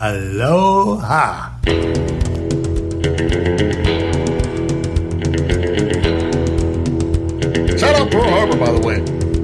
Aloha. Shout out Pearl Harbor, by the way.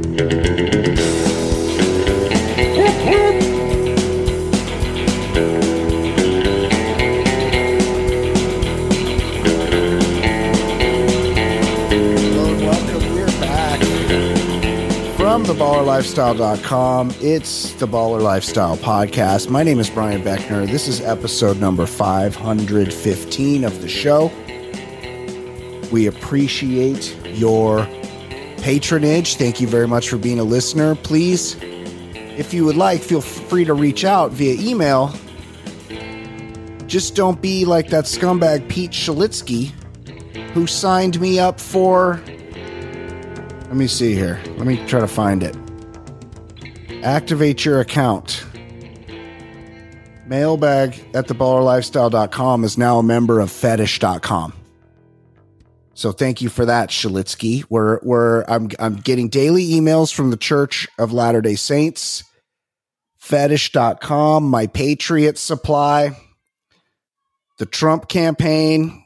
Hello and welcome. We're back from theballerlifestyle.com. It's the Baller Lifestyle Podcast. My name is Brian Beckner. This is episode number 515 of the show. We appreciate your patronage. Thank you very much for being a listener. Please, if you would like, feel free to reach out via email. Just don't be like that scumbag Pete Shalitsky who signed me up for... Let me see here. Let me try to find it. Activate your account. Mailbag at theballerlifestyle.com is now a member of fetish.com. So thank you for that, Shalitsky. I'm getting daily emails from the Church of Latter-day Saints, fetish.com, My Patriot Supply, the Trump campaign,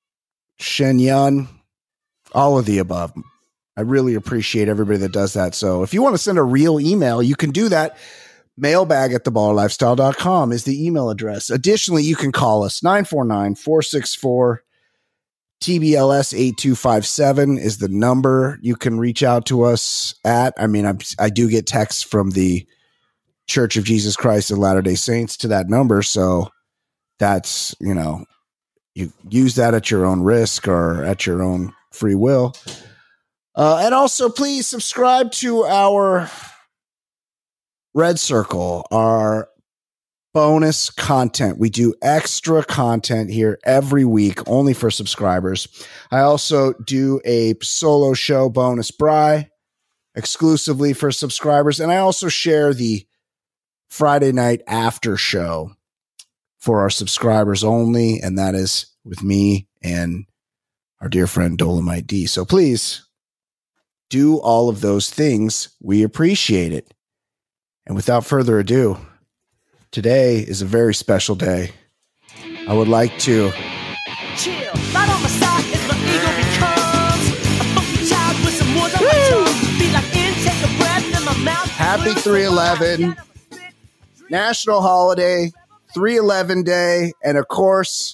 Shenyun, all of the above. I really appreciate everybody that does that. So if you want to send a real email, you can do that. Mailbag at theballerlifestyle.com is the email address. Additionally, you can call us 949-464 TBLS 8257 is the number you can reach out to us at. I mean, I do get texts from the Church of Jesus Christ of Latter-day Saints to that number. So that's, you use that at your own risk or at your own free will. And also please subscribe to our Red Circle, our bonus content. We do extra content here every week, only for subscribers. I also do a solo show, Bonus Bri, exclusively for subscribers. And I also share the Friday night after show for our subscribers only. And that is with me and our dear friend Dolomite D. So please do all of those things. We appreciate it. And without further ado, today is a very special day. I would like to chill. Right on my side is my ego becomes a funky child with some words on my tongue. Be like in, take a breath in my mouth. Happy 3/11, national holiday, 3/11 day, and of course,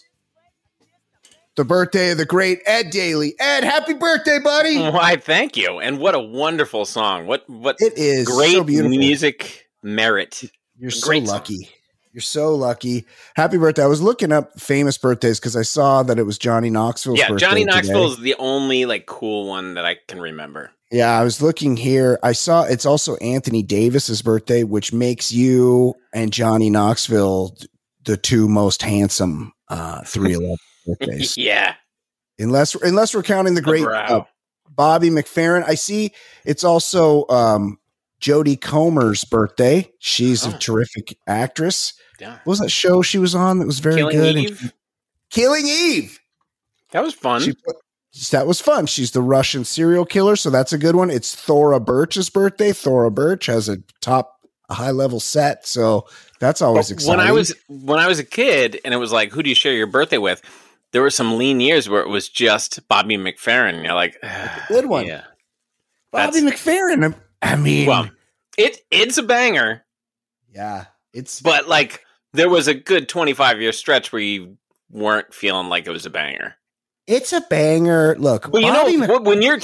the birthday of the great Ed Daly. Ed, happy birthday, buddy! Why, thank you. And what a wonderful song. What it is great so beautiful. Music merit. You're so lucky. You're so lucky. Happy birthday. I was looking up famous birthdays because I saw that it was Johnny Knoxville's birthday. Yeah, Johnny Knoxville today. is the only cool one that I can remember. Yeah, I was looking here. I saw it's also Anthony Davis's birthday, which makes you and Johnny Knoxville the two most handsome 3/11 birthdays. Yeah. Unless we're counting the great Bobby McFerrin. I see it's also Jodie Comer's birthday. She's a terrific actress. Yeah. What was that show she was on that was very good? Killing Eve. That was fun. That was fun. She's the Russian serial killer, so that's a good one. It's Thora Birch's birthday. Thora Birch has a high level set, so that's always exciting. When I was a kid, and it was like, who do you share your birthday with? There were some lean years where it was just Bobby McFerrin. You're like, that's a good one. Yeah, Bobby McFerrin. I mean, well, it's a banger. Yeah, but there was a good 25-year stretch where you weren't feeling like it was a banger. It's a banger. Look, well, when you're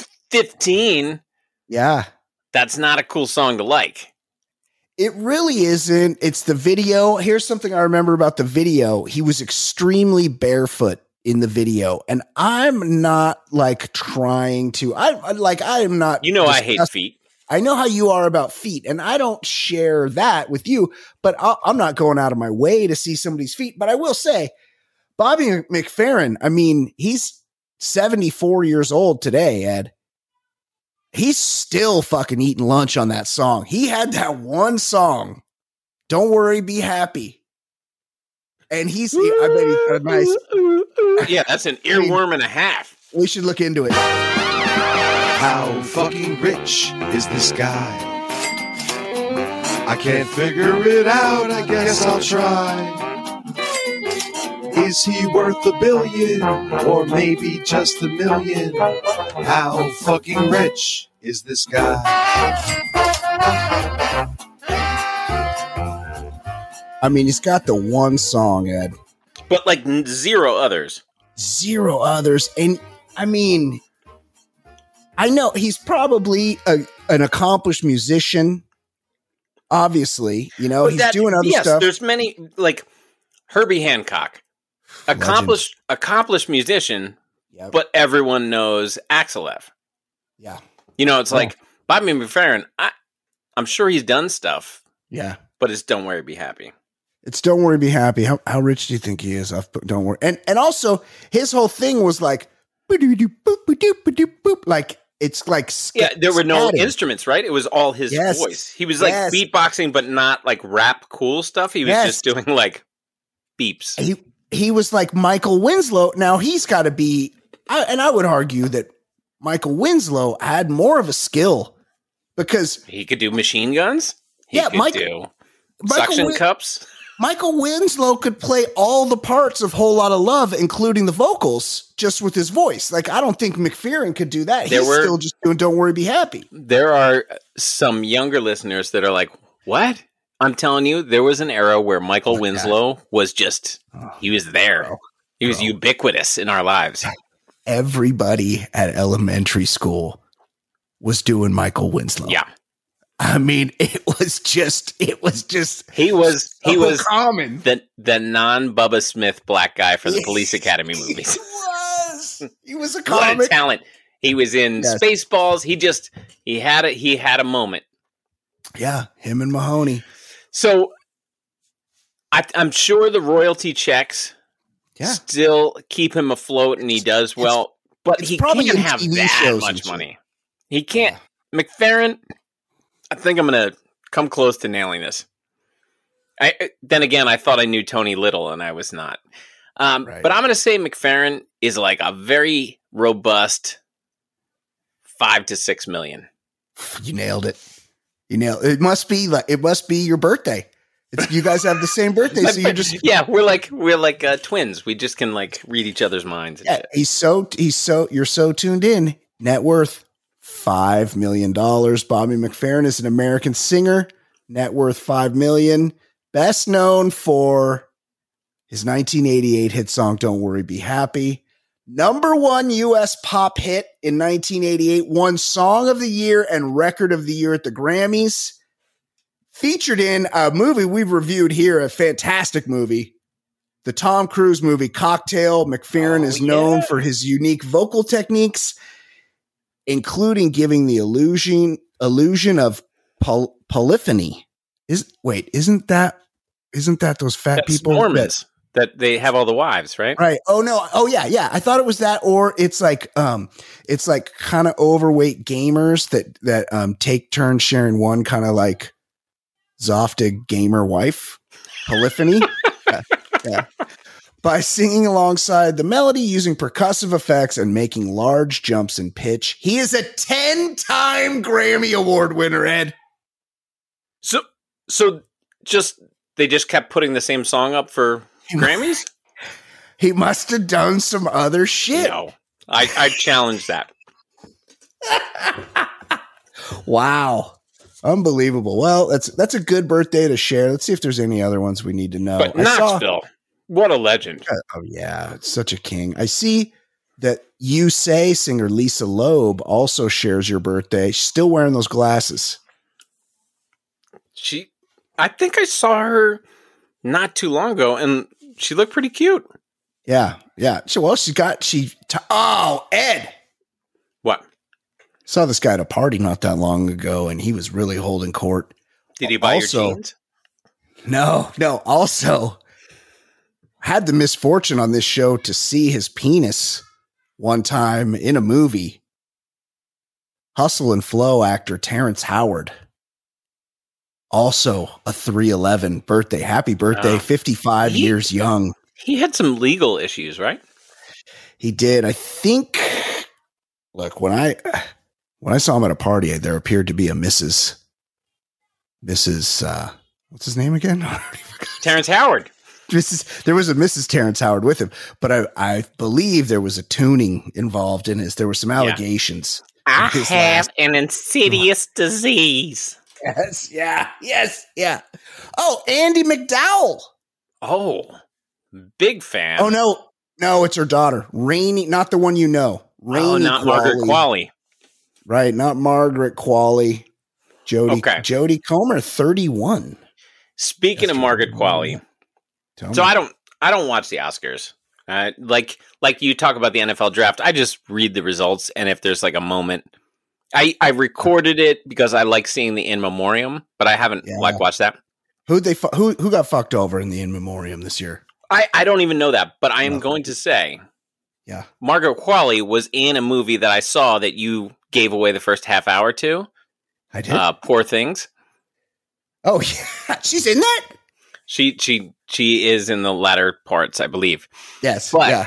15, yeah, that's not a cool song to like. It really isn't. It's the video. Here's something I remember about the video. He was extremely barefoot in the video, and I'm not trying to. I'm not. I hate feet. I know how you are about feet, and I don't share that with you, but I'm not going out of my way to see somebody's feet. But I will say, Bobby McFerrin, I mean, he's 74 years old today, Ed. He's still fucking eating lunch on that song. He had that one song, Don't Worry, Be Happy. And I bet he's got a nice... Yeah, that's an earworm and a half. We should look into it. How fucking rich is this guy? I can't figure it out, I guess I'll try. Is he worth $1 billion or maybe just $1 million? How fucking rich is this guy? I mean, he's got the one song, Ed. But like zero others. Zero others. And I mean, I know he's probably an accomplished musician. Obviously, you know, he's doing other stuff. There's many, like Herbie Hancock, accomplished musician, Yep. but everyone knows Axelef. Yeah. You know, it's like Bobby McFerrin. I'm sure he's done stuff. Yeah. But it's Don't Worry, Be Happy. It's Don't Worry, Be Happy. How rich do you think he is? Don't worry. And also his whole thing was like, like it's like, there were no instruments, right? It was all his Yes. voice. He was like beatboxing, but not like rap cool stuff. He was just doing like beeps. He was like Michael Winslow. Now he's got to be, and I would argue that Michael Winslow had more of a skill because he could do machine guns. He could do suction cups. Michael Winslow could play all the parts of Whole Lotta Love, including the vocals, just with his voice. Like, I don't think McFerrin could do that. He's still just doing Don't Worry, Be Happy. There are some younger listeners that are like, what? I'm telling you, there was an era where Michael Winslow was just, he was there. He was ubiquitous in our lives. Everybody at elementary school was doing Michael Winslow. Yeah. I mean, it was just he was common. The non-Bubba Smith black guy for the Police Academy movies. He was a comic. What a talent. He was in Spaceballs. He had a moment. Yeah, him and Mahoney. So I'm sure the royalty checks still keep him afloat, and he does well. But he can't have that much money. He can't. McFerrin, I think I'm going to come close to nailing this. Then again, I thought I knew Tony Little, and I was not. But I'm going to say McFerrin is like a very robust 5 to 6 million. You nailed it. It must be your birthday. You guys have the same birthday, so you're just we're like twins. We just can like read each other's minds. And shit. You're so tuned in. Net worth $5 million. Bobby McFerrin is an American singer. Net worth $5 million. Best known for his 1988 hit song "Don't Worry, Be Happy." #1 U.S. pop hit in 1988. Won Song of the Year and Record of the Year at the Grammys. Featured in a movie we've reviewed here, a fantastic movie, the Tom Cruise movie Cocktail. McFerrin is known for his unique vocal techniques, including giving the illusion of polyphony. Isn't that those fat people? Mormons that they have all the wives, right? Right. Oh no. Oh yeah. I thought it was that, or it's like kind of overweight gamers that take turns sharing one kind of like Zoftig gamer wife. Polyphony. Yeah. By singing alongside the melody, using percussive effects, and making large jumps in pitch. He is a 10-time Grammy Award winner, Ed. So they just kept putting the same song up for Grammys? He must have done some other shit. No. I challenge that. Wow. Unbelievable. Well, that's a good birthday to share. Let's see if there's any other ones we need to know. But Knoxville, what a legend. Oh, yeah. It's such a king. I see that You Say singer Lisa Loeb also shares your birthday. She's still wearing those glasses. I think I saw her not too long ago, and she looked pretty cute. Yeah. Ed. What? Saw this guy at a party not that long ago, and he was really holding court. Did he buy your jeans? No. Also, had the misfortune on this show to see his penis one time in a movie. Hustle and Flow actor Terrence Howard. Also a 3/11 birthday. Happy birthday, 55 years young. He had some legal issues, right? He did. I think, look, when I saw him at a party, there appeared to be a Mrs. What's his name again? Terrence Howard. There was a Mrs. Terrence Howard with him, but I believe there was a tuning involved in this. There were some allegations. I have an insidious disease. Yes, yeah. Oh, Andie MacDowell. Oh, big fan. Oh, no, it's her daughter. Rainey, not the one you know. Rainey not Qualley. Margaret Qualley. Right, not Margaret Qualley. Jodie Comer, 31. Speaking of Margaret Qualley, so I don't watch the Oscars. Like you talk about the NFL draft, I just read the results, and if there's like a moment, I recorded it because I like seeing the in memoriam, but I haven't watched that. Who got fucked over in the in memoriam this year? I don't even know that, but I am going to say, Margaret Qualley was in a movie that I saw that you gave away the first half hour to. I did. Poor Things. Oh yeah, she's in that. She is in the latter parts, I believe. Yes. But,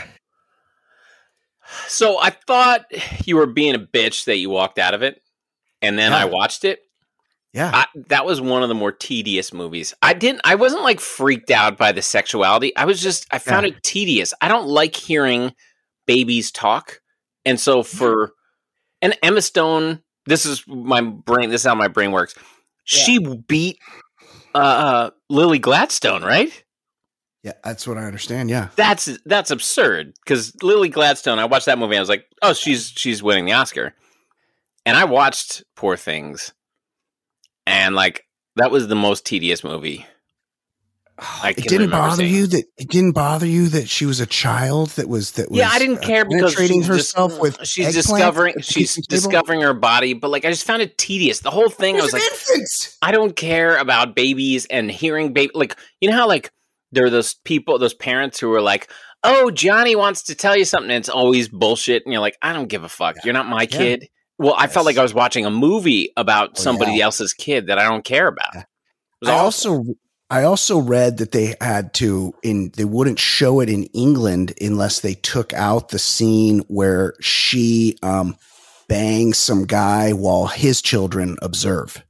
so I thought you were being a bitch that you walked out of it, and then I watched it. Yeah. That was one of the more tedious movies. I wasn't like freaked out by the sexuality. I found it tedious. I don't like hearing babies talk. And so and Emma Stone, this is how my brain works. She beat Lily Gladstone, right? Yeah, that's what I understand. Yeah. That's absurd, because Lily Gladstone, I watched that movie and I was like, oh, she's winning the Oscar. And I watched Poor Things. And like that was the most tedious movie. It didn't bother you that she was a child that was I didn't care because she's discovering her body, but like I just found it tedious. The whole thing, I was like, infants. I don't care about babies and hearing baby. Like, you know how like there are those parents who are like, oh, Johnny wants to tell you something, and it's always bullshit, and you're like, I don't give a fuck. You're not my kid. Well, I felt like I was watching a movie about somebody else's kid that I don't care about. I also read that they had they wouldn't show it in England unless they took out the scene where she bangs some guy while his children observe.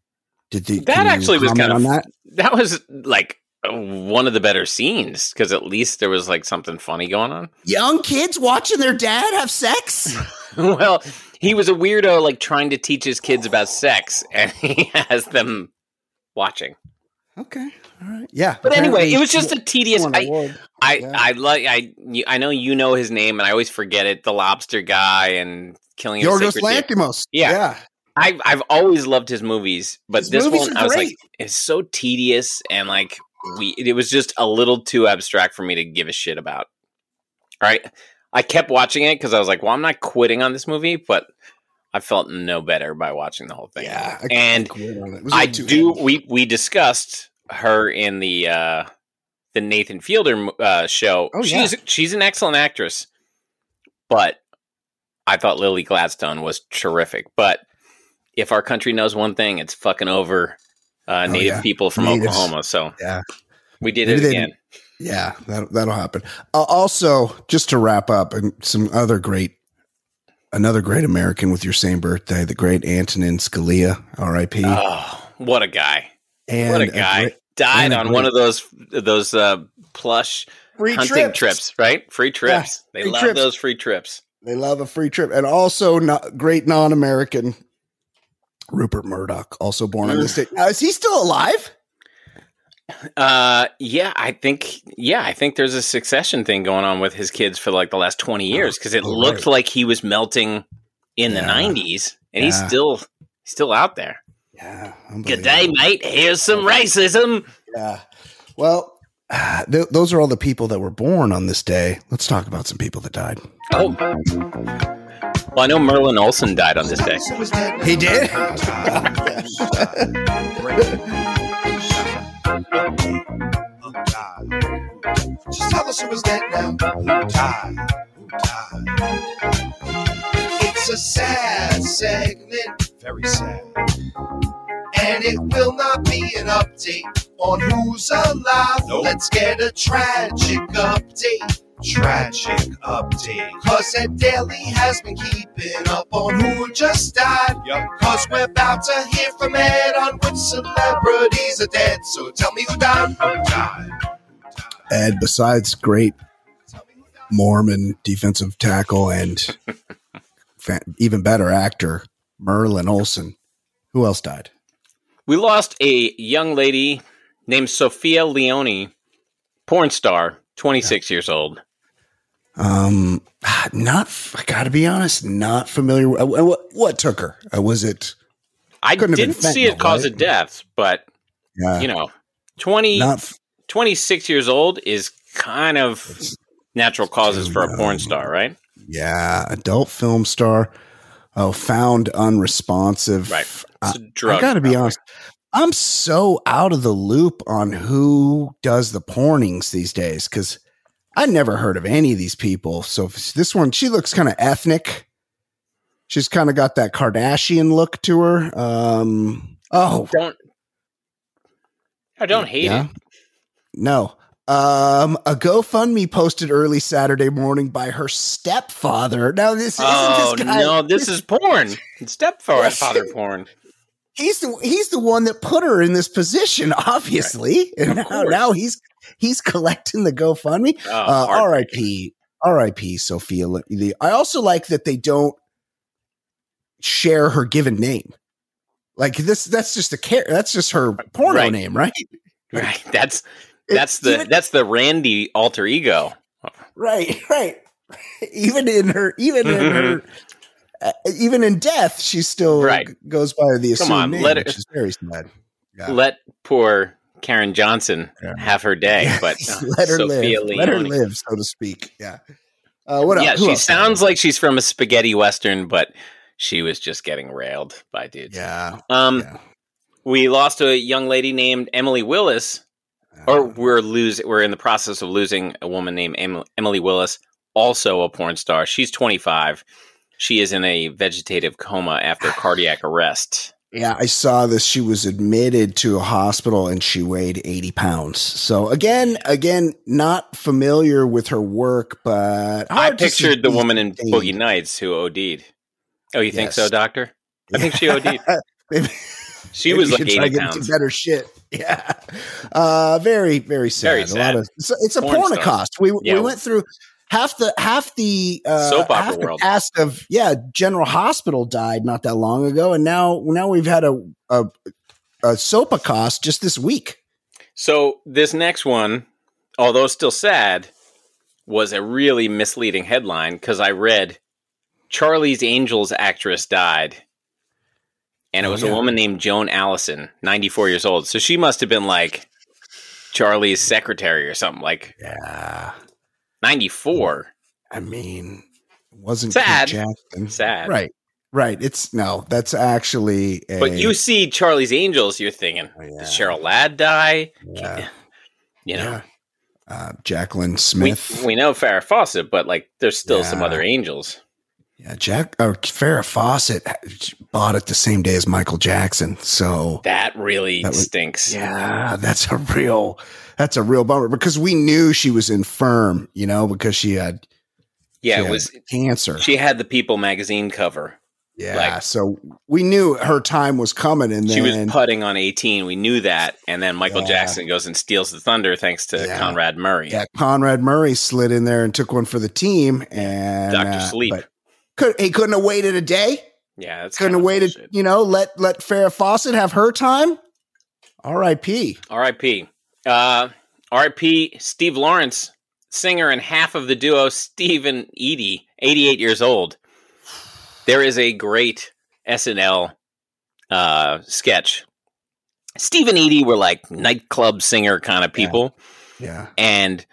That was like one of the better scenes, because at least there was like something funny going on. Young kids watching their dad have sex. Well, he was a weirdo, like trying to teach his kids about sex, and he has them watching. Okay, all right, yeah. But anyway, it was just a tedious. I know you know his name, and I always forget it. The lobster guy and Killing Yorgos Lanthimos. Yeah. I've always loved his movies, but this one I was like, it's so tedious, and like it was just a little too abstract for me to give a shit about. All right. I kept watching it because I was like, well, I'm not quitting on this movie, but I felt no better by watching the whole thing. Yeah. We discussed her in the Nathan Fielder show. Oh, she's an excellent actress, but I thought Lily Gladstone was terrific. But if our country knows one thing, it's fucking over Native people from Oklahoma. So we did it again. Yeah, that'll happen. Also, just to wrap up, and another great American with your same birthday, the great Antonin Scalia, R.I.P. Oh, what a guy! Died on one of those plush free hunting trips, right? Free trips. Yeah, they love those free trips. They love a free trip, and also great non-American Rupert Murdoch, also born on this day. Now, is he still alive? I think there's a succession thing going on with his kids for like the last 20 years, because it looked like he was melting in the 90s, and he's still out there. Yeah. Good day, mate. Here's some racism. Yeah. Well, those are all the people that were born on this day. Let's talk about some people that died. Oh. Well, I know Merlin Olsen died on this day. He did? Just tell us who was dead now. Who died? It's a sad segment, very sad. And it will not be an update on who's alive. Nope. Let's get a tragic update. Cause Ed Daly has been keeping up on who just died. Yep. Cause we're about to hear from Ed on which celebrities are dead. So tell me who died. Ed, besides great Mormon defensive tackle and even better actor, Merlin Olsen, who else died? We lost a young lady named Sophia Leone, porn star, 26 years old. I gotta be honest, not familiar. What took her? Was it? I didn't see a cause of death, but 26 years old is kind of natural causes for a porn star, right? Yeah, adult film star. Oh, found unresponsive. Right. It's a drug. I gotta be honest. I'm so out of the loop on who does the pornings these days because I never heard of any of these people. So this one, she looks kind of ethnic. She's kind of got that Kardashian look to her. I don't hate it. No. A GoFundMe posted early Saturday morning by her stepfather. Now this isn't this guy. No, this is porn. Stepfather porn. He's the one that put her in this position, obviously. Right. And now he's collecting the GoFundMe. R.I.P. Sophia. I also like that they don't share her given name. Like this, that's just her porno name, right? Right. That's the Randy alter ego. Right. Even in death, she still goes by the assumed name, which is very sad. Yeah. Let poor Karen Johnson have her day, but let her live, so to speak. Yeah. What else? She sounds like she's from a spaghetti western, but she was just getting railed by dudes. Yeah. We lost a young lady named Emily Willis, or we're in the process of losing a woman named Emily Willis, also a porn star. She's 25. She is in a vegetative coma after cardiac arrest. Yeah, I saw this. She was admitted to a hospital and she weighed 80 pounds. So again, not familiar with her work, but I pictured the woman in Boogie Nights who OD'd. Oh, you think so, doctor? I think she OD'd. She was like 80 pounds. Better shit. Yeah. Very, very sad. Very sad. It's a pornicost. We went through half the soap opera world. Cast of General Hospital died not that long ago, and now we've had a soapacast just this week. So this next one, although still sad, was a really misleading headline because I read Charlie's Angels actress died. And it was a woman named Joan Allison, 94 years old. So she must have been like Charlie's secretary or something. 94. I mean, wasn't sad. Pete Jackson. Sad. Right. That's actually But you see Charlie's Angels, you're thinking, did Cheryl Ladd die? Yeah. Jacqueline Smith. We know Farrah Fawcett, but there's still some other angels. Yeah, Farrah Fawcett bought it the same day as Michael Jackson, so that stinks. Yeah, that's a real bummer because we knew she was infirm, because she had it was cancer. She had the People magazine cover. Yeah, so we knew her time was coming, and then she was putting on 18. We knew that, and then Michael Jackson goes and steals the thunder thanks to Conrad Murray. Yeah, Conrad Murray slid in there and took one for the team, and Dr. Sleep. He couldn't have waited a day. Yeah, that's couldn't have waited. Let Farrah Fawcett have her time. R.I.P. R.I.P. R.I.P. Steve Lawrence, singer and half of the duo Steve and Edie, 88 years old. There is a great SNL sketch. Steve and Edie were like nightclub singer kind of people. Yeah. And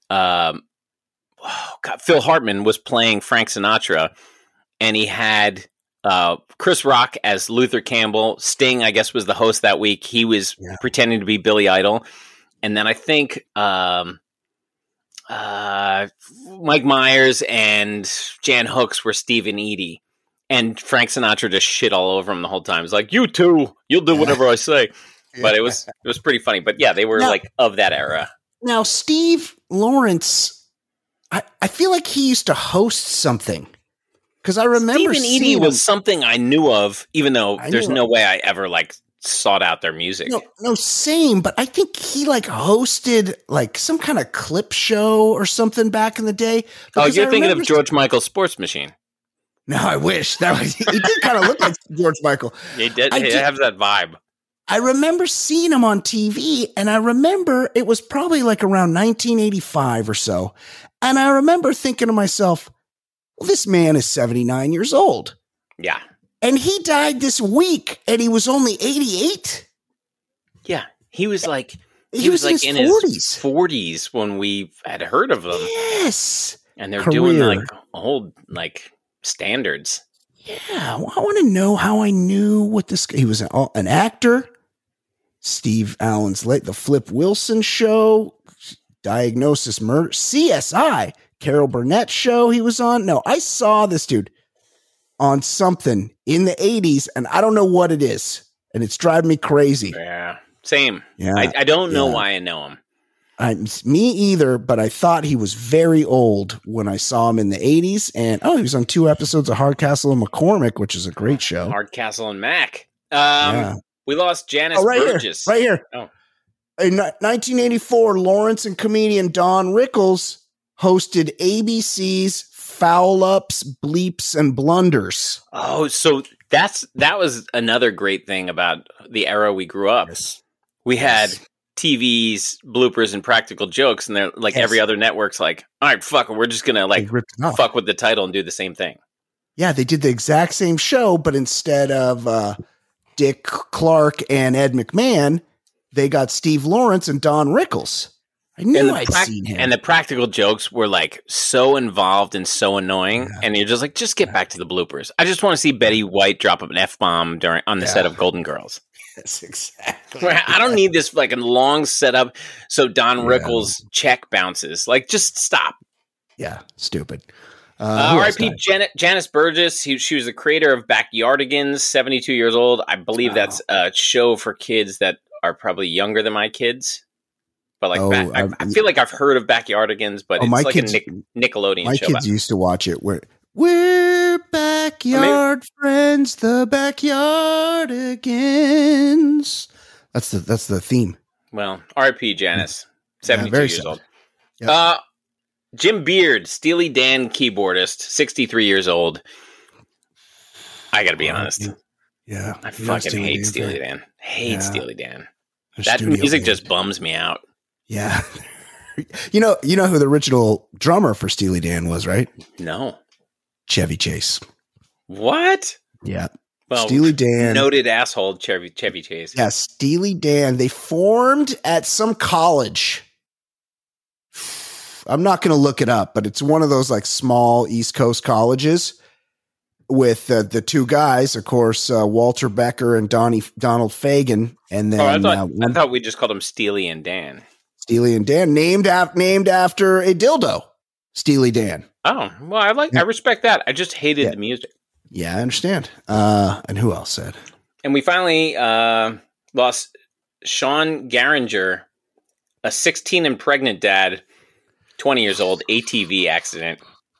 Phil Hartman was playing Frank Sinatra, and he had Chris Rock as Luther Campbell. Sting, I guess, was the host that week. He was pretending to be Billy Idol. And then I think Mike Myers and Jan Hooks were Steve and Edie. And Frank Sinatra just shit all over him the whole time. He's like, "You too, you'll do whatever I say." But it was pretty funny. But yeah, they were of that era. Now, Steve Lawrence, I feel like he used to host something. Because I remember Steve and Edie was something I knew of, even though there's no way I ever sought out their music. No, same. But I think he like hosted like some kind of clip show or something back in the day. Oh, you're thinking of George Michael's Sports Machine. No, I wish that was. He did kind of look like George Michael. He did. He has that vibe. I remember seeing him on TV, and I remember it was probably like around 1985 or so. And I remember thinking to myself, well, this man is 79 years old. Yeah. And he died this week, and he was only 88. Yeah. He was like, he was like in his 40s when we had heard of him. Yes. And they're doing like old, like standards. Yeah. Well, I want to know how I knew what this, he was an actor. Steve Allen's The Flip Wilson Show, Diagnosis Murder, CSI, Carol Burnett show he was on. No, I saw this dude on something in the 80s, and I don't know what it is, and it's driving me crazy. Yeah, same. Yeah, I don't know why I know him. Me either, but I thought he was very old when I saw him in the 80s, and he was on 2 episodes of Hardcastle and McCormick, which is a great show. Hardcastle and Mac. We lost Janice Burgess. Right here. Oh. In 1984, Lawrence and comedian Don Rickles hosted ABC's Foul Ups, Bleeps, and Blunders. Oh, so that was another great thing about the era we grew up. Yes. We had TVs, bloopers, and practical jokes, and they're like every other network's like, all right, fuck it, we're just gonna like fuck with the title and do the same thing. Yeah, they did the exact same show, but instead of Dick Clark and Ed McMahon, they got Steve Lawrence and Don Rickles. I knew I'd seen him. And the practical jokes were like so involved and so annoying. Yeah. And you're just like, just get back to the bloopers. I just want to see Betty White drop an F-bomb on the set of Golden Girls. Yes, exactly. I don't need this like a long setup so Don Rickles' check bounces. Like, just stop. Yeah, stupid. R.I.P. Janice Burgess. She was the creator of Backyardigans, 72 years old. I believe that's a show for kids that are probably younger than my kids. But like, I feel like I've heard of Backyardigans, but it's like a Nickelodeon show. My kids used to watch it. We're backyard friends, the Backyardigans. That's the theme. Well, R.I.P. Janice, 72 years old. Yep. Jim Beard, Steely Dan keyboardist, 63 years old. I gotta be honest. Yeah. I fucking hate Steely Dan. Steely Dan. That music just bums me out. Yeah. You know who the original drummer for Steely Dan was, right? No. Chevy Chase. What? Yeah. Well, Steely Dan. Noted asshole Chevy Chase. Yeah, Steely Dan. They formed at some college. I'm not going to look it up, but it's one of those like small East Coast colleges with the two guys, of course, Walter Becker and Donald Fagen. And then I thought we just called them Steely and Dan. Steely and Dan, named after a dildo, Steely Dan. Oh, well, I respect that. I just hated the music. Yeah, I understand. And who else said? And we finally lost Sean Garringer, a 16 and pregnant dad, 20 years old, ATV accident.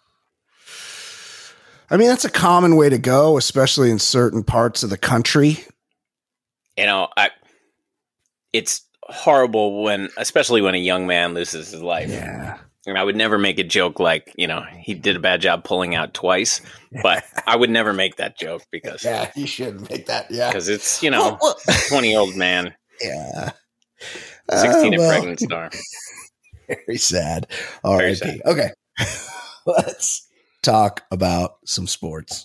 I mean, that's a common way to go, especially in certain parts of the country. You know, it's horrible especially when a young man loses his life. Yeah. And I would never make a joke like, he did a bad job pulling out twice, but I would never make that joke because. Yeah, you shouldn't make that. Yeah. Because it's, 20-year-old man. Yeah. 16 and pregnant star. Very sad. All right. Okay. Let's talk about some sports.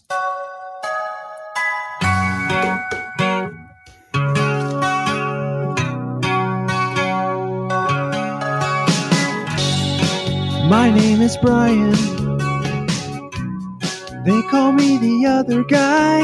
My name is Brian. They call me the other guy.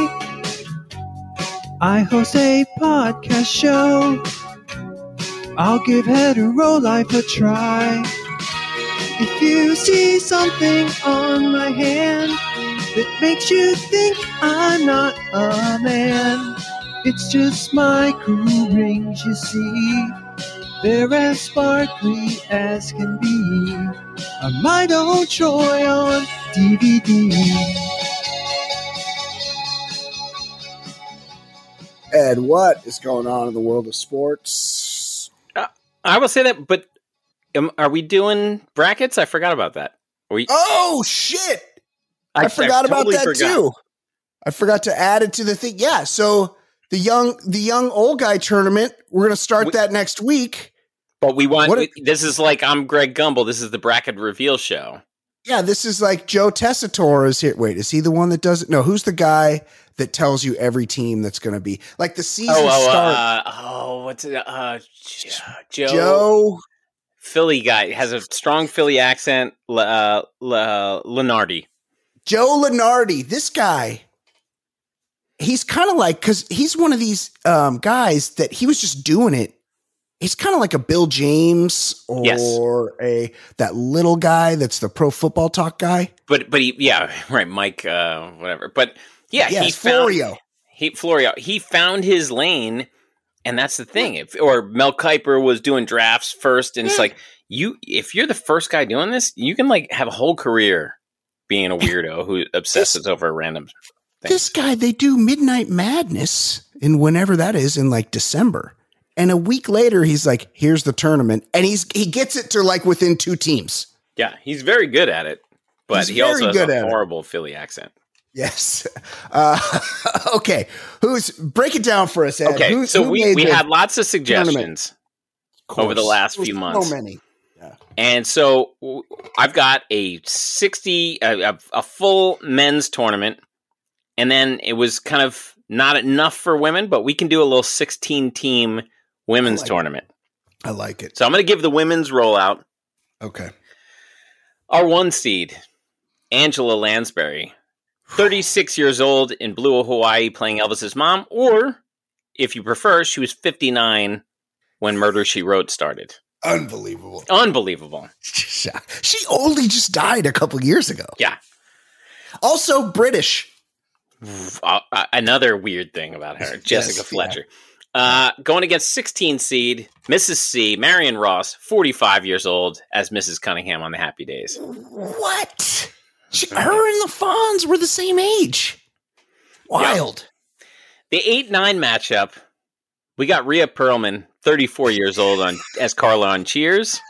I host a podcast show. I'll give hetero life a try. If you see something on my hand that makes you think I'm not a man, it's just my cool rings, you see. They're as sparkly as can be. A might old Troy on DVD. Ed, what is going on in the world of sports? I will say that, but are we doing brackets? I forgot about that. Oh, shit. I forgot about that too. I forgot to add it to the thing. Yeah, so the young old guy tournament, we're going to start that next week. But this is like I'm Greg Gumbel. This is the bracket reveal show. Yeah, this is like Joe Tessitore is here. Wait, is he the one that does it? No, who's the guy that tells you every team that's going to be like the season start? What's it? Joe Philly guy has a strong Philly accent. Lenardi. Joe Lenardi. This guy, he's kind of like, because he's one of these guys that he was just doing it. He's kind of like a Bill James or that little guy that's the Pro Football Talk guy. But Mike, whatever. But he Florio. He found his lane, and that's the thing. Or Mel Kiper was doing drafts first, and it's like if you're the first guy doing this, you can like have a whole career being a weirdo who obsesses over a random thing. This guy, they do Midnight Madness in whenever that is in like December. And a week later, he's like, here's the tournament. And he gets it to like within 2 teams. Yeah, he's very good at it. But he also has a horrible Philly accent. Yes. Okay. Break it down for us, Ed. Okay, so we had lots of suggestions over the last few months. So many. Yeah. And so I've got a full men's tournament. And then it was kind of not enough for women, but we can do a little 16-team women's tournament. I like it. So I'm going to give the women's rollout. Okay. Our 1 seed, Angela Lansbury, 36 years old in Blue, Hawaii, playing Elvis's mom. Or, if you prefer, she was 59 when Murder, She Wrote started. Unbelievable. She only just died a couple years ago. Yeah. Also British. Another weird thing about her, Jessica Fletcher. Yeah. Going against 16 seed, Mrs. C, Marion Ross, 45 years old, as Mrs. Cunningham on the Happy Days. What? Her and the Fonz were the same age. Wild. Yeah. The 8-9 matchup, we got Rhea Perlman, 34 years old, as Carla on Cheers.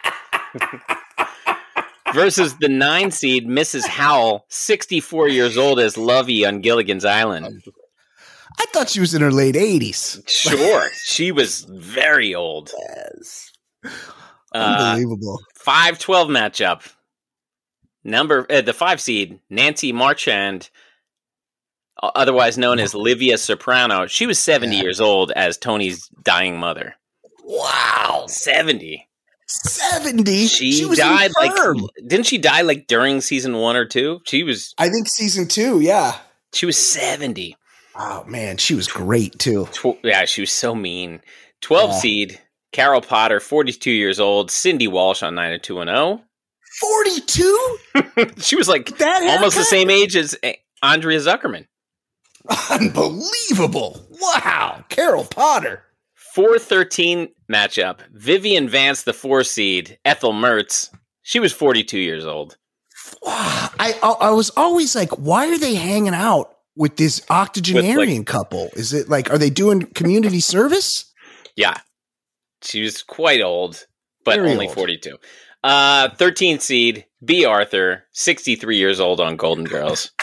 Versus the 9 seed, Mrs. Howell, 64 years old, as Lovey on Gilligan's Island. I thought she was in her late 80s. Sure. She was very old. Yes. Unbelievable. 5-12 matchup. The 5 seed, Nancy Marchand, otherwise known as Livia Soprano. She was 70 years old as Tony's dying mother. Wow. 70. 70. She died didn't she die like during season 1 or 2? I think season 2, yeah. She was 70. Oh man, she was great too. She was so mean. 12 seed, Carol Potter, 42 years old, Cindy Walsh on 90210. 42? She was like almost the same age as Andrea Zuckerman. Unbelievable. Wow. Carol Potter. 4-13 matchup. Vivian Vance, the 4 seed. Ethel Mertz. She was 42 years old. I was always like, why are they hanging out with this octogenarian couple? Is it like, are they doing community service? Yeah. She was quite old, but only 42. 13 seed. B. Arthur, 63 years old on Golden Girls.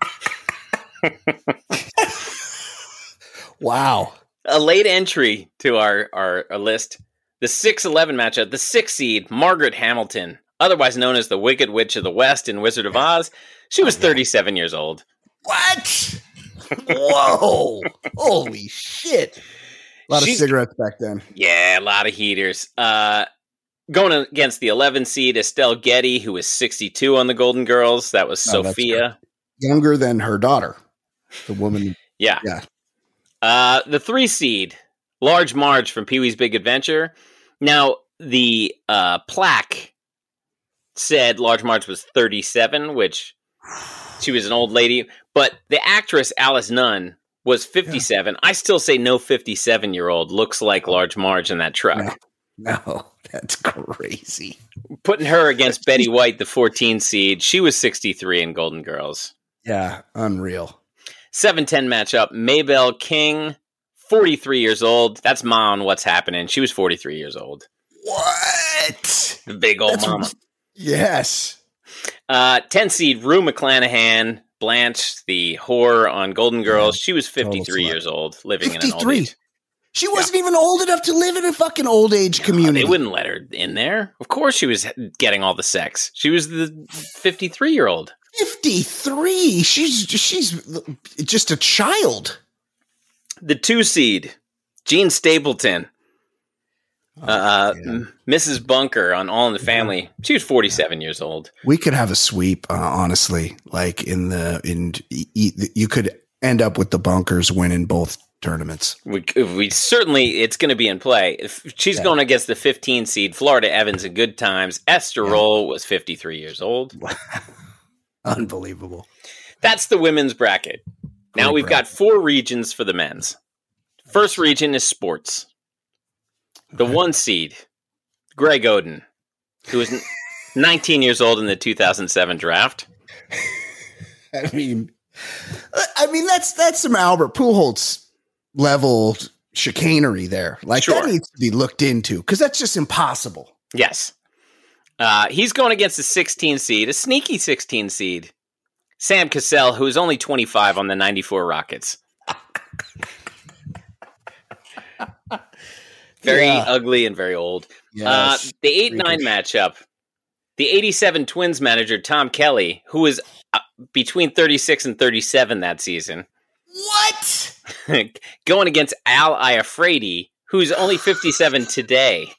Wow. A late entry to our list. The 6-11 matchup. The 6 seed, Margaret Hamilton, otherwise known as the Wicked Witch of the West in Wizard of Oz. She was 37 years old. What? Whoa. Holy shit. A lot of cigarettes back then. Yeah, a lot of heaters. Going against the 11 seed, Estelle Getty, who was 62 on the Golden Girls. That was Sophia. Younger than her daughter. The woman. Yeah. The 3 seed, Large Marge from Pee-wee's Big Adventure. Now, the plaque said Large Marge was 37, which she was an old lady. But the actress, Alice Nunn, was 57. Yeah. I still say no 57-year-old looks like Large Marge in that truck. No, that's crazy. Putting her against Betty White, the 14 seed. She was 63 in Golden Girls. Yeah, unreal. 7-10 matchup. Maybelle King, 43 years old. That's Ma on What's Happening. She was 43 years old. What? The big old mama. Yes. 10 seed Rue McClanahan, Blanche, the whore on Golden Girls. She was 53 years old, living 53. In an old age. She wasn't even old enough to live in a fucking old age community. They wouldn't let her in there. Of course she was getting all the sex. She was the 53-year-old. 53? She's just a child. The 2 seed, Gene Stapleton. Mrs. Bunker on All in the Family. She was 47 years old. We could have a sweep, honestly. Like you could end up with the Bunkers winning both tournaments. We certainly, it's going to be in play. If she's going against the 15 seed Florida Evans in Good Times. Esther Roll was 53 years old. Unbelievable. That's the women's bracket. Now we've got 4 regions for the men's. First region is sports. The 1 seed, Greg Oden, who was 19 years old in the 2007 draft. I mean, that's some Albert Pujols level chicanery there. Like that needs to be looked into because that's just impossible. Yes. He's going against a 16 seed, a sneaky 16 seed, Sam Cassell, who is only 25 on the 94 Rockets. Very ugly and very old. Yes. The 8-9 matchup, the 87 Twins manager, Tom Kelly, who was between 36 and 37 that season. What? Going against Al Iafredi, who's only 57 today.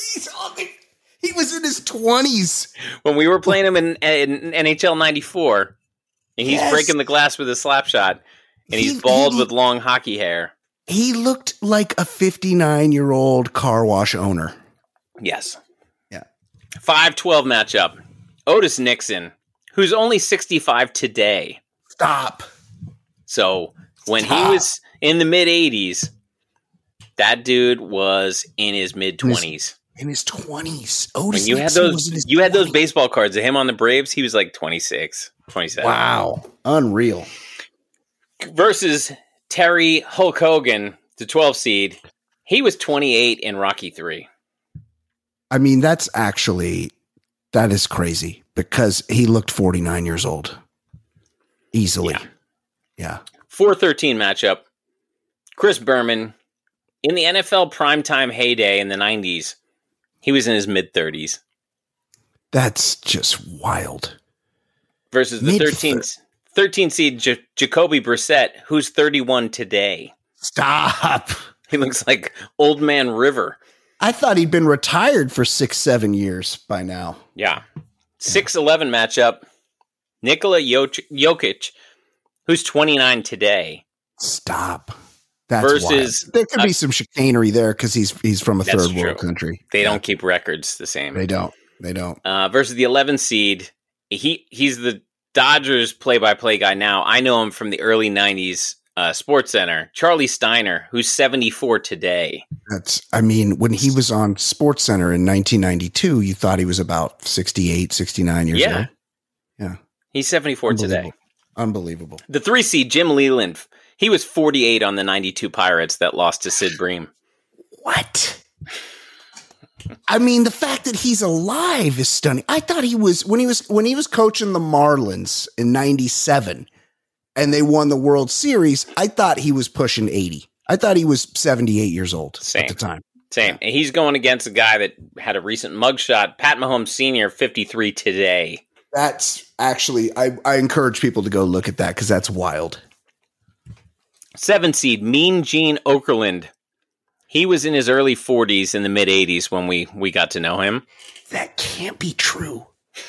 He was in his 20s. When we were playing him in NHL 94, and he's breaking the glass with a slap shot, and he's bald with long hockey hair. He looked like a 59-year-old car wash owner. Yes. Yeah. 5-12 matchup. Otis Nixon, who's only 65 today. Stop. So when he was in the mid-80s, that dude was in his mid-20s. In his 20s. Otis Nixon you had those baseball cards of him on the Braves, he was like 26, 27. Wow. Unreal. Versus Terry Hulk Hogan, the 12 seed. He was 28 in Rocky 3. I mean, that is crazy because he looked 49 years old. Easily. Yeah. 4-13 matchup. Chris Berman, in the NFL primetime heyday in the 90s, he was in his mid-30s. That's just wild. Versus the 13 seed Jacoby Brissett, who's 31 today. Stop. He looks like Old Man River. I thought he'd been retired for 6-7 years by now. Yeah. 6-11 matchup. Nikola Jokic, who's 29 today. Stop. That's versus wild. There could be some chicanery there because he's from a third world country. They don't keep records the same. They don't. Versus the 11 seed. He's the Dodgers play-by-play guy now. I know him from the early 90s Sports Center. Charlie Steiner, who's 74 today. When he was on Sports Center in 1992, you thought he was about 68, 69 years old. Yeah. He's 74 today. Unbelievable. The 3 seed, Jim Leland, he was 48 on the 92 Pirates that lost to Sid Bream. What? I mean, the fact that he's alive is stunning. I thought he was when he was coaching the Marlins in 97 and they won the World Series, I thought he was pushing 80. I thought he was 78 years old at the time. Same. And he's going against a guy that had a recent mugshot, Pat Mahomes Sr., 53 today. That's actually, I encourage people to go look at that because that's wild. 7 seed, Mean Gene Okerlund. He was in his early 40s in the mid 80s when we got to know him. That can't be true.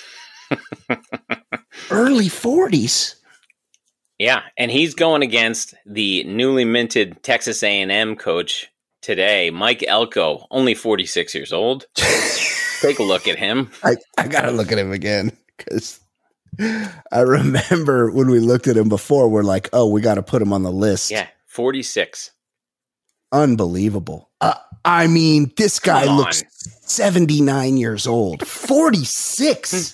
Early 40s. Yeah, and he's going against the newly minted Texas A&M coach today, Mike Elko, only 46 years old. Take a look at him. I got to look at him again because I remember when we looked at him before, we're like, oh, we got to put him on the list. Yeah, 46. Unbelievable. I mean, this guy looks 79 years old. 46.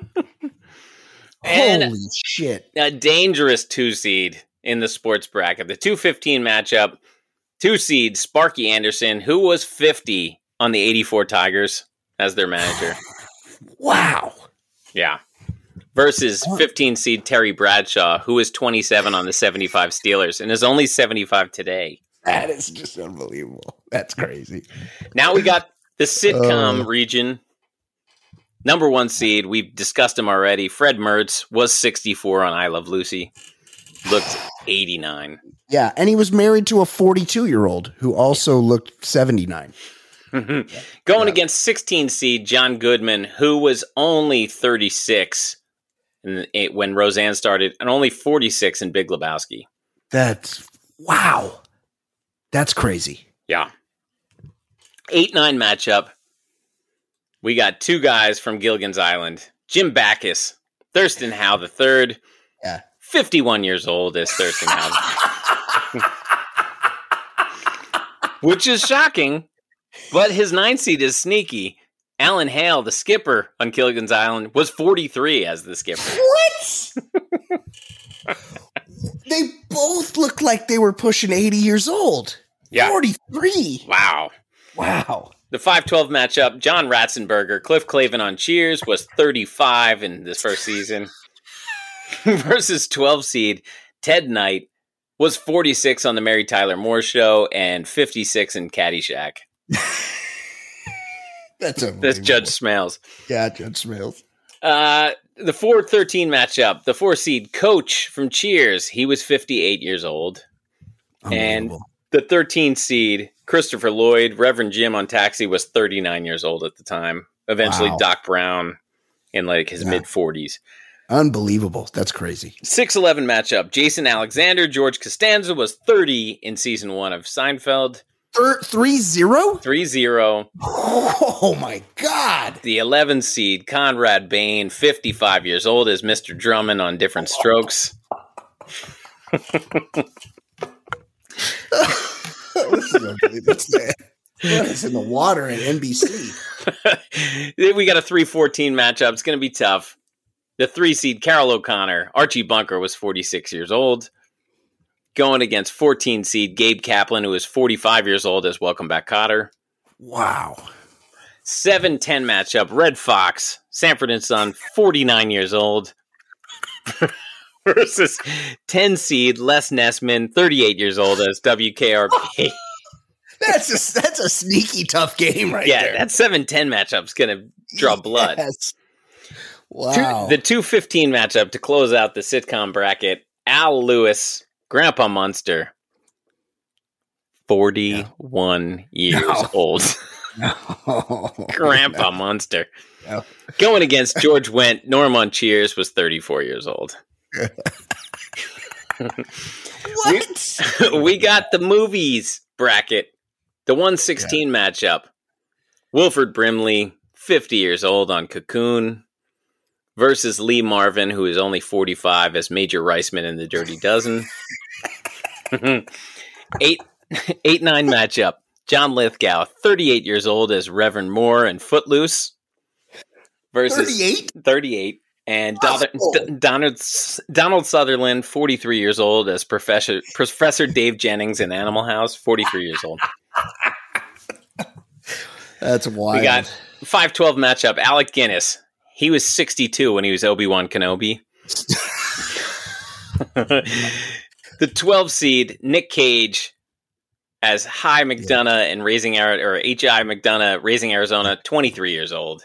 Holy shit. A dangerous 2 seed in the sports bracket. The 2-15 matchup. 2 seed Sparky Anderson, who was 50 on the 84 Tigers as their manager. Wow. Yeah. Versus 15 seed Terry Bradshaw, who was 27 on the 75 Steelers and is only 75 today. That is just unbelievable. That's crazy. Now we got the sitcom region. Number 1 seed, we've discussed him already. Fred Mertz was 64 on I Love Lucy. Looked 89. Yeah, and he was married to a 42-year-old who also looked 79. Going against 16 seed John Goodman, who was only 36 when Roseanne started, and only 46 in Big Lebowski. Wow. That's crazy. Yeah. 8-9 matchup. We got 2 guys from Gilligan's Island. Jim Backus, Thurston Howe III. Yeah. 51 years old as Thurston Howe. Which is shocking, but his 9 seed is sneaky. Alan Hale, the skipper on Gilligan's Island, was 43 as the skipper. What? They both looked like they were pushing 80 years old. Yeah. 43. Wow. The 5-12 matchup, John Ratzenberger, Cliff Clavin on Cheers, was 35 in this first season. Versus 12 seed Ted Knight was 46 on the Mary Tyler Moore Show and 56 in Caddyshack. That's Judge Smales. Yeah, Judge Smales. The 4-13 matchup, the 4 seed Coach from Cheers, he was 58 years old. And the 13 seed Christopher Lloyd, Reverend Jim on Taxi, was 39 years old at the time. Eventually Doc Brown in like his mid-40s. Unbelievable. That's crazy. 6-11 matchup. Jason Alexander, George Costanza was 30 in season 1 of Seinfeld. 3-0? 3-0. Oh my God. The 11 seed Conrad Bain, 55 years old, as Mr. Drummond on Different Strokes. This is unbelievable. What is in the water at NBC? We got a 3-14 matchup. It's going to be tough. The 3 seed Carol O'Connor, Archie Bunker, was 46 years old. Going against 14 seed Gabe Kaplan, who was 45 years old, as Welcome Back, Kotter. Wow. 7-10 matchup, Red Fox, Sanford and Son, 49 years old. Versus 10 seed Les Nessman, 38 years old, as WKRP. That's a sneaky tough game there. Yeah, that 7-10 matchup's going to draw blood. Yes. Wow. The 2-15 matchup to close out the sitcom bracket, Al Lewis, Grandpa Munster, 41 years old. Grandpa Munster. No. Going against George Wendt, Norm on Cheers, was 34 years old. What? We got the movies bracket. The 1-16 matchup. Wilford Brimley, 50 years old on Cocoon, versus Lee Marvin, who is only 45 as Major Reisman in The Dirty Dozen. 8-9 matchup. John Lithgow, 38 years old as Reverend Moore in Footloose. Versus 38. And Donald Sutherland, 43 years old as Professor Dave Jennings in Animal House, 43 years old. That's wild. We got 5-12 matchup. Alec Guinness. He was 62 when he was Obi-Wan Kenobi. The 12 seed, Nick Cage, as Hi McDonough and H.I. McDonough, Raising Arizona, 23 years old.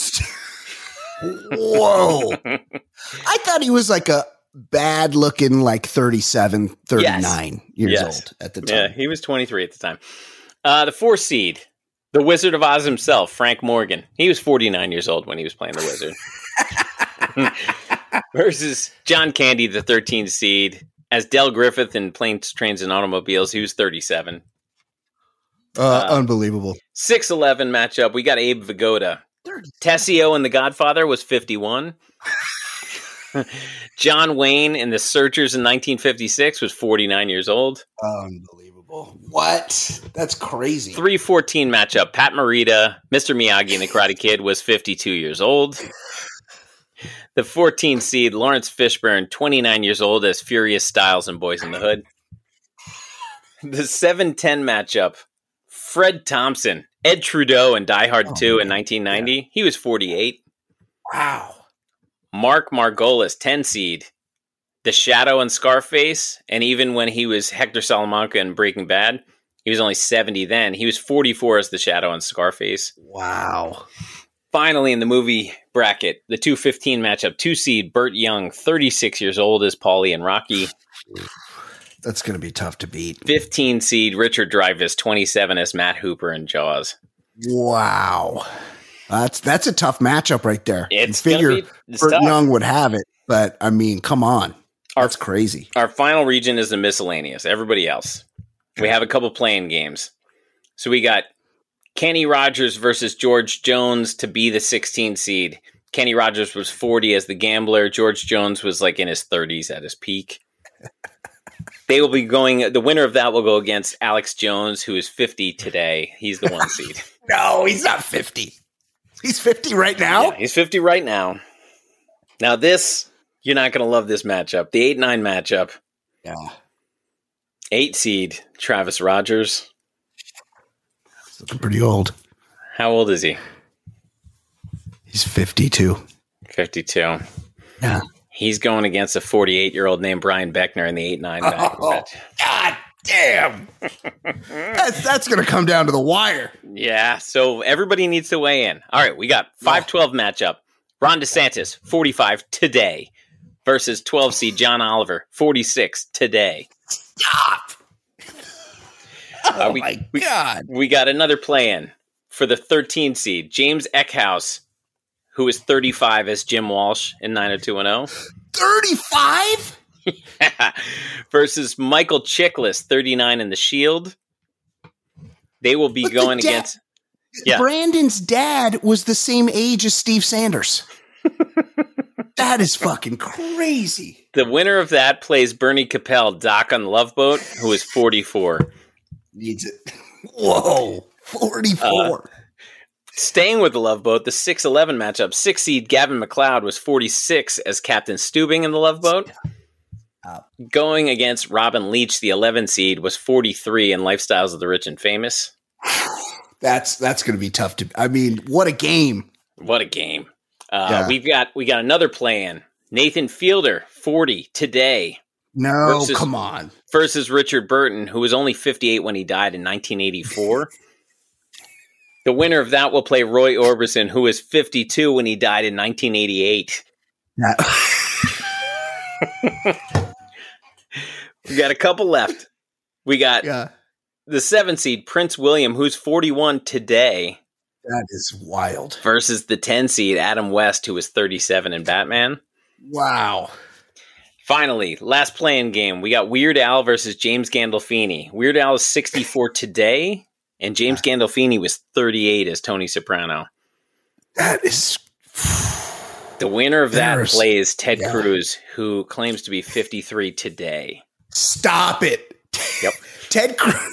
Whoa. I thought he was like a bad looking, like 37, 39 years old at the time. Yeah, he was 23 at the time. The 4 seed, the Wizard of Oz himself, Frank Morgan. He was 49 years old when he was playing the Wizard. Versus John Candy, the 13 seed, as Del Griffith in Planes, Trains, and Automobiles. He was 37. Unbelievable. 6-11 matchup. We got Abe Vigoda. Tessio in The Godfather was 51. John Wayne in The Searchers in 1956 was 49 years old. Unbelievable. What? That's crazy. 3-14 matchup. Pat Morita, Mr. Miyagi in The Karate Kid, was 52 years old. The 14 seed, Lawrence Fishburne, 29 years old, as Furious Styles in Boys in the Hood. The 7-10 matchup. Fred Thompson, Ed Trudeau in Die Hard 2 in 1990. Yeah. He was 48. Wow. Mark Margolis, 10 seed. The Shadow in Scarface. And even when he was Hector Salamanca in Breaking Bad, he was only 70 then. He was 44 as the Shadow in Scarface. Wow. Finally, in the movie bracket, the 2-15 matchup, 2 seed Burt Young, 36 years old as Paulie and Rocky. That's going to be tough to beat. 15 seed Richard Dreyfuss, 27 as Matt Hooper in Jaws. Wow. That's a tough matchup right there. It's figure Burt Young would have it, but I mean, come on. That's crazy. Our final region is the miscellaneous. Everybody else. We have a couple playing games. So we got Kenny Rogers versus George Jones to be the 16 seed. Kenny Rogers was 40 as the gambler. George Jones was like in his 30s at his peak. They will be going, the winner of that will go against Alex Jones, who is 50 today. He's the 1 seed. No, he's not 50. He's 50 right now? Yeah, he's 50 right now. Now this, you're not going to love this matchup. The 8-9 matchup. Yeah. 8 seed Travis Rogers. He's looking pretty old. How old is he? He's 52. 52. Yeah. He's going against a 48-year-old named Brian Beckner in the 8-9 match. Oh, God damn. That's going to come down to the wire. Yeah, so everybody needs to weigh in. All right, we got 5-12 matchup. Ron DeSantis, 45 today, versus 12 seed John Oliver, 46 today. Stop. Oh, my God. We got another play-in for the 13 seed, James Eckhouse, who is 35 as Jim Walsh in 90210. 35? Yeah. Versus Michael Chiklis, 39 in The Shield. They will be going against... Yeah. Brandon's dad was the same age as Steve Sanders. That is fucking crazy. The winner of that plays Bernie Capel, Doc on the Love Boat, who is 44. Needs it. Whoa, 44. Staying with the Love Boat, the 6-11 matchup, 6 seed Gavin McLeod was 46 as Captain Steubing in the Love Boat. Going against Robin Leach, the 11 seed, was 43 in Lifestyles of the Rich and Famous. That's going to be tough to. I mean, what a game! What a game! We got another play-in. Nathan Fielder, 40 today. No, come on. Versus Richard Burton, who was only 58 when he died in 1984. The winner of that will play Roy Orbison, who was 52 when he died in 1988. We got a couple left. We got the 7 seed Prince William, who's 41 today. That is wild. Versus the 10 seed Adam West, who was 37 in Batman. Wow. Finally, last playing game. We got Weird Al versus James Gandolfini. Weird Al is 64 today. And James Gandolfini was 38 as Tony Soprano. That is... The winner of that plays Ted Cruz, who claims to be 53 today. Stop it. Yep. Ted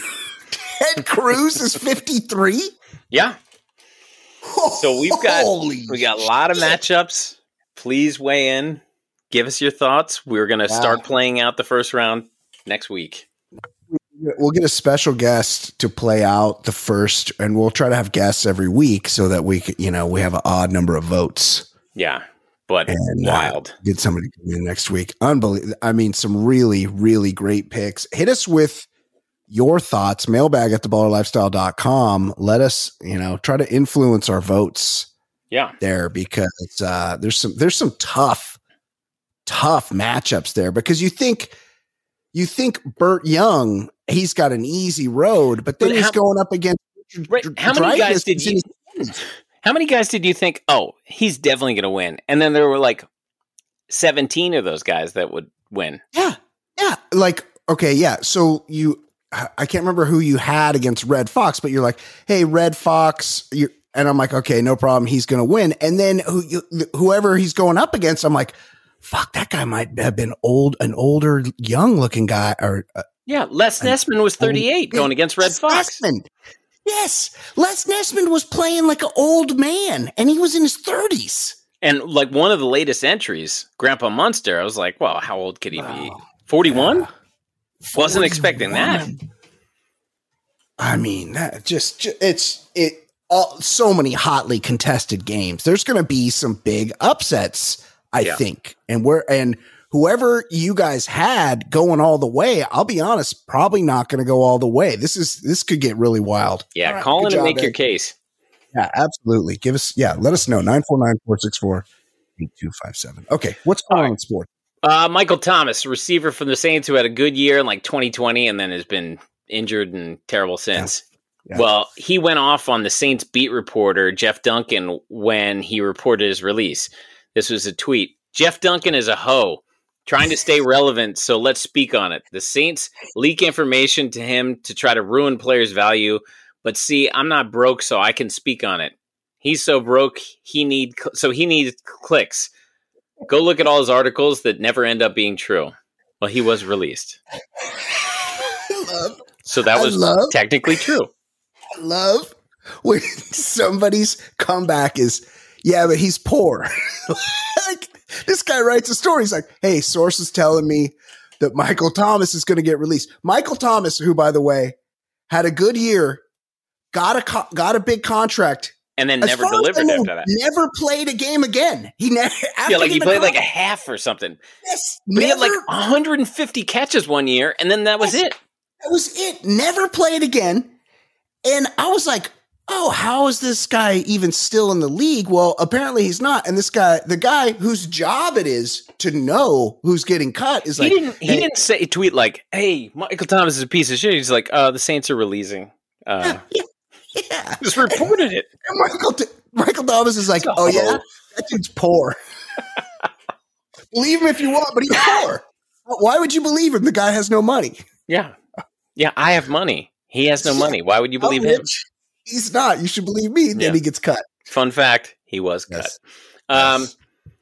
Cruz is 53? Yeah. So we got a lot of matchups. Please weigh in. Give us your thoughts. We're going to start playing out the first round next week. We'll get a special guest to play out the first, and we'll try to have guests every week so that we have an odd number of votes. Yeah, but wild. Get somebody to come in next week. Unbelievable. I mean, some really, really great picks. Hit us with your thoughts, mailbag@theballerlifestyle.com. Let us, try to influence our votes. Yeah. There, because there's some tough matchups there, because you think Burt Young, he's got an easy road, but then he's going up against how many guys did you think, oh, he's definitely going to win? And then there were like 17 of those guys that would win. Yeah. Yeah. Like, okay. Yeah. So I can't remember who you had against Red Fox, but you're like, hey, Red Fox, and I'm like, okay, no problem. He's going to win. And then whoever he's going up against, I'm like, fuck, that guy might have been an older, young looking guy. Les Nessman was 38 going against Red Fox. Nessman. Yes. Les Nessman was playing like an old man, and he was in his 30s. And like one of the latest entries, Grandpa Munster, I was like, well, how old could he be? 41? Wasn't expecting that. I mean, so many hotly contested games. There's going to be some big upsets, I think. And whoever you guys had going all the way, I'll be honest, probably not going to go all the way. This could get really wild. Yeah, right, call in and make your case. Yeah, absolutely. Let us know. 949-464-8257. Okay, what's going on in sports? Michael Thomas, receiver from the Saints who had a good year in like 2020 and then has been injured and terrible since. Yeah. Well, he went off on the Saints beat reporter, Jeff Duncan, when he reported his release. This was a tweet. Jeff Duncan is a hoe, trying to stay relevant, so let's speak on it. The Saints leak information to him to try to ruin players' value, but see, I'm not broke, so I can speak on it. He's so broke, he needs clicks. Go look at all his articles that never end up being true. Well, he was released. So that was technically true. I love when somebody's comeback is, yeah, but he's poor. Like, this guy writes a story. He's like, hey, sources telling me that Michael Thomas is going to get released. Michael Thomas, who, by the way, had a good year, got a big contract. And then never delivered after that. Never played a game again. He played like a half or something. Yes, but he had like 150 catches one year, and then that was it. That was it. Never played again. And I was like, oh, how is this guy even still in the league? Well, apparently he's not. And the guy whose job it is to know who's getting cut is like, he didn't tweet like, hey, Michael Thomas is a piece of shit. He's like, the Saints are releasing. Yeah. Just reported it. And Michael Thomas is like, oh yeah, that dude's poor. Believe him if you want, but he's poor. Why would you believe him? The guy has no money. Yeah. Yeah, I have money. He has no money. Why would you believe him? He's not. You should believe me. Then he gets cut. Fun fact, he was cut. Yes.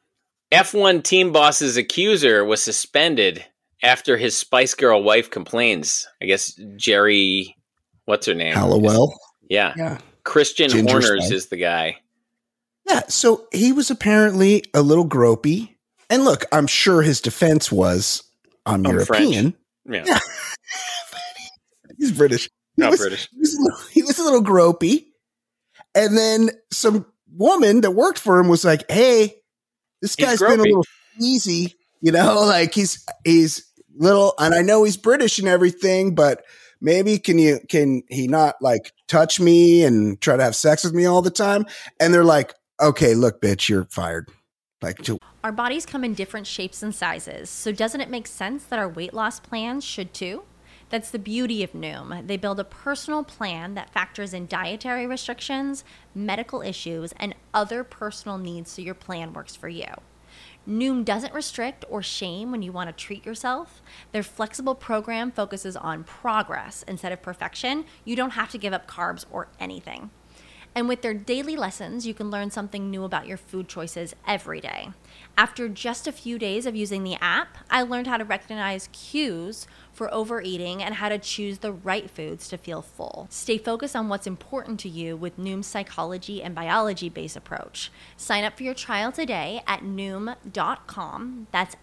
F1 team boss's accuser was suspended after his Spice Girl wife complains. I guess Jerry, what's her name? Hallowell. Yeah. Christian Ginger Horners Spice is the guy. Yeah, so he was apparently a little gropey. And look, I'm sure his defense was, I'm European. French. Yeah. He's British. British. He was a little gropey. And then some woman that worked for him was like, hey, this guy's been a little easy, like he's little, and I know he's British and everything, but maybe can he not like touch me and try to have sex with me all the time? And they're like, okay, look, bitch, you're fired. Our bodies come in different shapes and sizes, so doesn't it make sense that our weight loss plans should too? That's the beauty of Noom. They build a personal plan that factors in dietary restrictions, medical issues, and other personal needs so your plan works for you. Noom doesn't restrict or shame when you want to treat yourself. Their flexible program focuses on progress instead of perfection. You don't have to give up carbs or anything. And with their daily lessons, you can learn something new about your food choices every day. After just a few days of using the app, I learned how to recognize cues for overeating and how to choose the right foods to feel full. Stay focused on what's important to you with Noom's psychology and biology-based approach. Sign up for your trial today at Noom.com. That's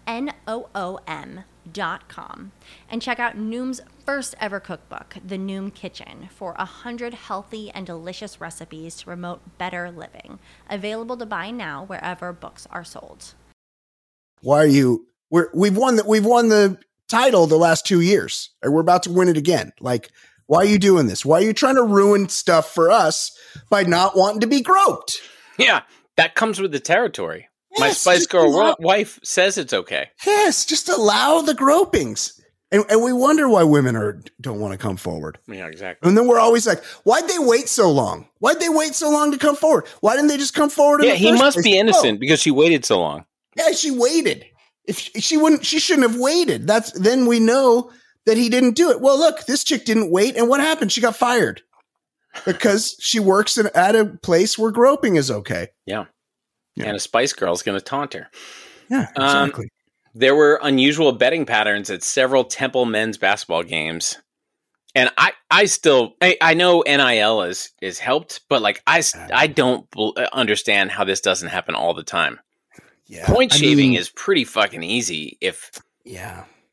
Noom.com. And check out Noom's first ever cookbook, The Noom Kitchen, for 100 healthy and delicious recipes to promote better living. Available to buy now wherever books are sold. Why are you? We've won the title the last 2 years, and we're about to win it again. Like, why are you doing this? Why are you trying to ruin stuff for us by not wanting to be groped? Yeah, that comes with the territory. Yes, my Spice Girl wife says it's okay. Yes, just allow the gropings. And we wonder why women don't want to come forward. Yeah, exactly. And then we're always like, why'd they wait so long? Why'd they wait so long to come forward? Why didn't they just come forward? Yeah, he must be innocent because she waited so long. Yeah, she waited. If she shouldn't have waited. Then we know that he didn't do it. Well, look, this chick didn't wait. And what happened? She got fired because she works at a place where groping is okay. Yeah. And a Spice Girl's going to taunt her. Yeah, exactly. There were unusual betting patterns at several Temple men's basketball games. And I know NIL is helped, but like I don't understand how this doesn't happen all the time. Yeah. Point shaving is pretty fucking easy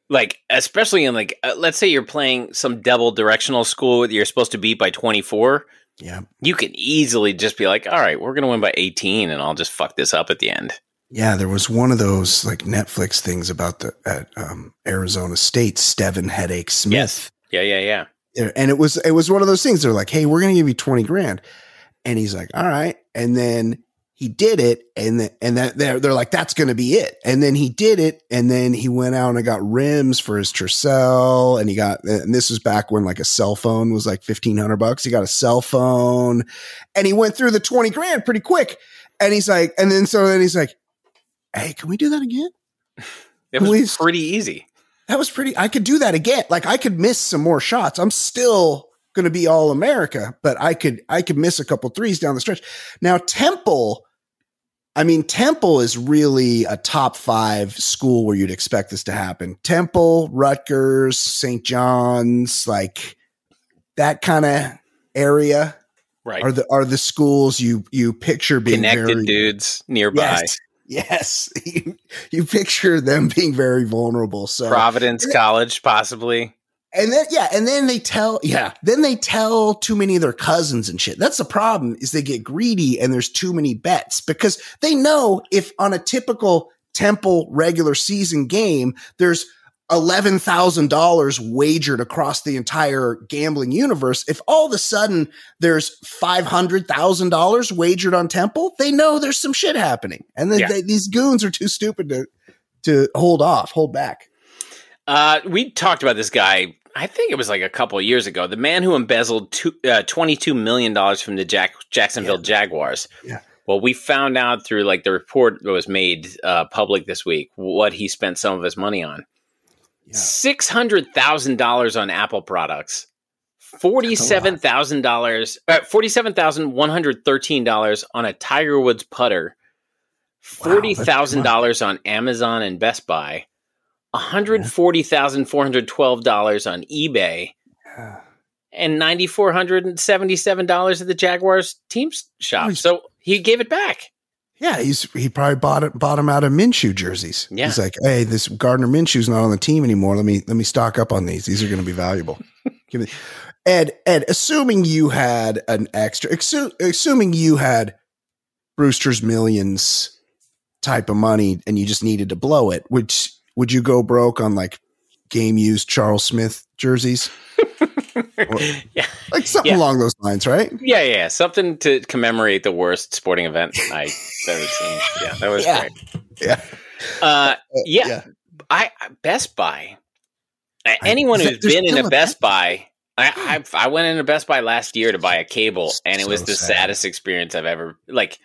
Like, especially in like, let's say you're playing some double directional school that you're supposed to beat by 24. Yeah. You can easily just be like, all right, we're going to win by 18 and I'll just fuck this up at the end. Yeah. There was one of those like Netflix things about at Arizona State, Steven Headache Smith. Yes. Yeah. And it was one of those things. They're like, hey, we're going to give you $20,000. And he's like, all right. And then he did it. And they're like, that's going to be it. And then he did it. And then he went out and got rims for his Tercel. And this was back when like a cell phone was like $1,500. He got a cell phone and he went through the $20,000 pretty quick. And he's like, then he's like, hey, can we do that again? It was pretty easy. That was pretty, I could do that again. Like I could miss some more shots. I'm still going to be all America, but I could miss a couple threes down the stretch. Now Temple is really a top 5 school where you'd expect this to happen. Temple, Rutgers, St. John's, like that kind of area, right? Are the schools you picture being connected dudes nearby. Yes. You picture them being very vulnerable. So Providence College, possibly. And then they tell too many of their cousins and shit. That's the problem, is they get greedy and there's too many bets, because they know if on a typical Temple regular season game, there's $11,000 wagered across the entire gambling universe. If all of a sudden there's $500,000 wagered on Temple, they know there's some shit happening. And then these goons are too stupid to hold back. We talked about this guy, I think it was like a couple of years ago, the man who embezzled $22 million from the Jacksonville Jaguars. Yeah. Well, we found out through like the report that was made public this week what he spent some of his money on. Yeah. $600,000 on Apple products, $47,113 on a Tiger Woods putter, $40,000 on Amazon and Best Buy, $140,412 on eBay, and $9,477 at the Jaguars team shop. So he gave it back. Yeah, he probably bought him out of Minshew jerseys. Yeah. He's like, hey, this Gardner Minshew's not on the team anymore. Let me stock up on these. These are going to be valuable. Ed, assuming you had an extra, assuming you had Brewster's Millions type of money and you just needed to blow it, would you go broke on like game used Charles Smith jerseys? Like something along those lines, right? Yeah. Something to commemorate the worst sporting event I've ever seen. Yeah, that was great. Yeah. Best Buy. Anyone who's been in a Best Buy, I went into Best Buy last year to buy a cable, and it was the saddest experience I've ever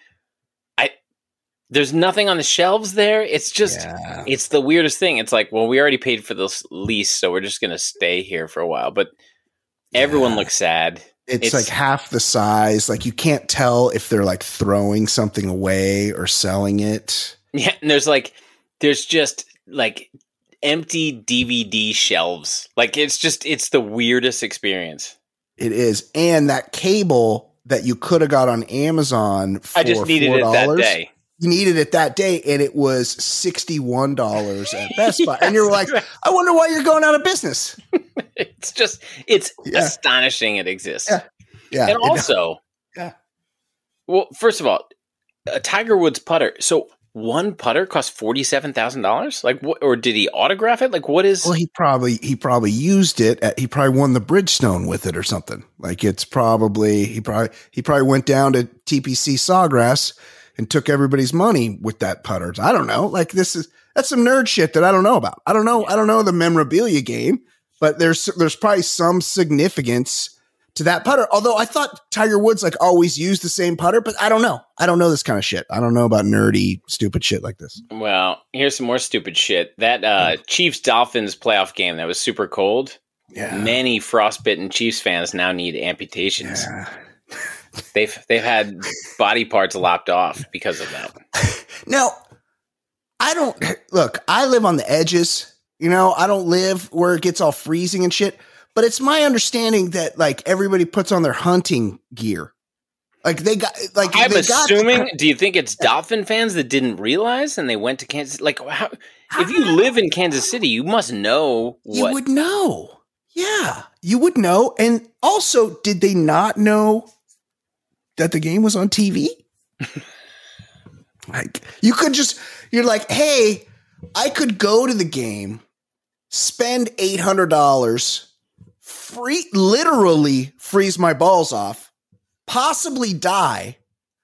There's nothing on the shelves there. It's just, it's the weirdest thing. It's like, well, we already paid for this lease, so we're just going to stay here for a while. But everyone looks sad. It's like half the size. Like you can't tell if they're like throwing something away or selling it. Yeah. And there's just like empty DVD shelves. Like it's the weirdest experience. It is. And that cable that you could have got on Amazon for I just needed $4, it that day. You needed it that day, and it was $61 at Best Buy. And you're like, I wonder why you're going out of business. It's astonishing it exists. Yeah. And also, well, first of all, a Tiger Woods putter. So one putter costs $47,000? Like, what? Or did he autograph it? Like, what is? Well, he probably used it. He probably won the Bridgestone with it or something. Like, it's probably he probably went down to TPC Sawgrass and took everybody's money with that putter. I don't know. Like that's some nerd shit that I don't know about. I don't know the memorabilia game, but there's probably some significance to that putter. Although I thought Tiger Woods like always used the same putter, but I don't know. I don't know this kind of shit. I don't know about nerdy, stupid shit like this. Well, here's some more stupid shit. That Chiefs Dolphins playoff game that was super cold. Yeah. Many frostbitten Chiefs fans now need amputations. Yeah. They've had body parts lopped off because of that. Now, I live on the edges. You know, I don't live where it gets all freezing and shit. But it's my understanding that like everybody puts on their hunting gear. Like they got like I'm assuming. Do you think it's Dolphin fans that didn't realize and they went to Kansas? Like, if you live in Kansas City, you must know. You would know. Yeah, you would know. And also, did they not know that the game was on TV? Like, you could just. You're like, hey, I could go to the game, spend $800, literally freeze my balls off. Possibly die,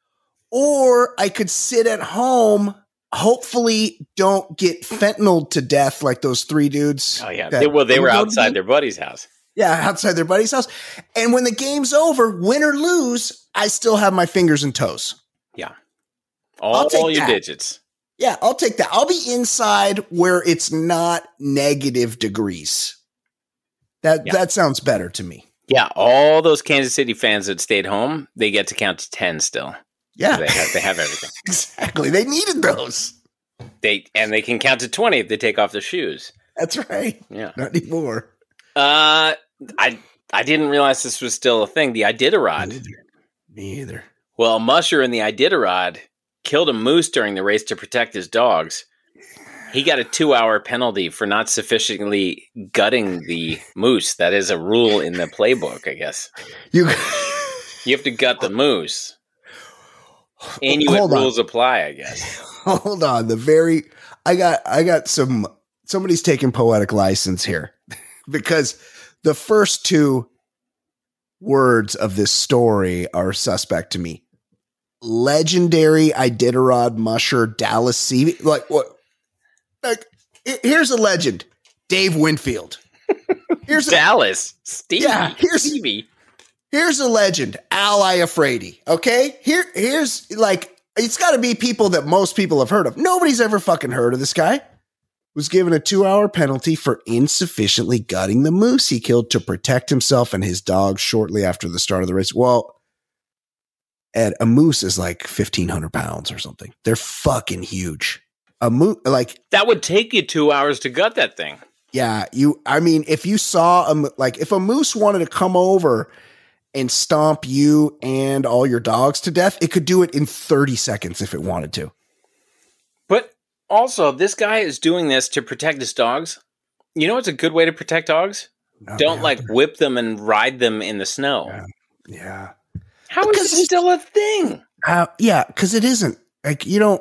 or I could sit at home, hopefully don't get fentanyl to death like those three dudes. Oh, yeah. They were outside their buddy's house. Yeah, outside their buddy's house. And when the game's over, win or lose, I still have my fingers and toes. Yeah. All your digits. Yeah, I'll take that. I'll be inside where it's not negative degrees. That sounds better to me. Yeah, all those Kansas City fans that stayed home, they get to count to 10 still. Yeah. They have everything. Exactly. They needed those. They can count to 20 if they take off their shoes. That's right. Yeah. Not anymore. I didn't realize this was still a thing. The Iditarod. Me either. Well, a musher in the Iditarod killed a moose during the race to protect his dogs. He got a 2-hour penalty for not sufficiently gutting the moose. That is a rule in the playbook, I guess. You have to gut the moose. Inuit rules apply, I guess. Hold on. I got somebody's taking poetic license here because the first two words of this story are suspect to me. Legendary Iditarod musher Dallas Seavey. Like what? Like, here's a legend, Dave Winfield. Here's Dallas Stevie. Yeah, here's a legend, Al Iafrate. Okay, here's like it's got to be people that most people have heard of. Nobody's ever fucking heard of this guy. Was given a 2-hour penalty for insufficiently gutting the moose he killed to protect himself and his dog shortly after the start of the race. Well, Ed, a moose is like 1,500 pounds or something. They're fucking huge. A moose, like that would take you 2 hours to gut that thing. Yeah, if you saw if a moose wanted to come over and stomp you and all your dogs to death, it could do it in 30 seconds if it wanted to. But also, this guy is doing this to protect his dogs. You know what's a good way to protect dogs? Don't whip them and ride them in the snow. Yeah. How is it still a thing? Yeah, because it isn't. Like, you don't.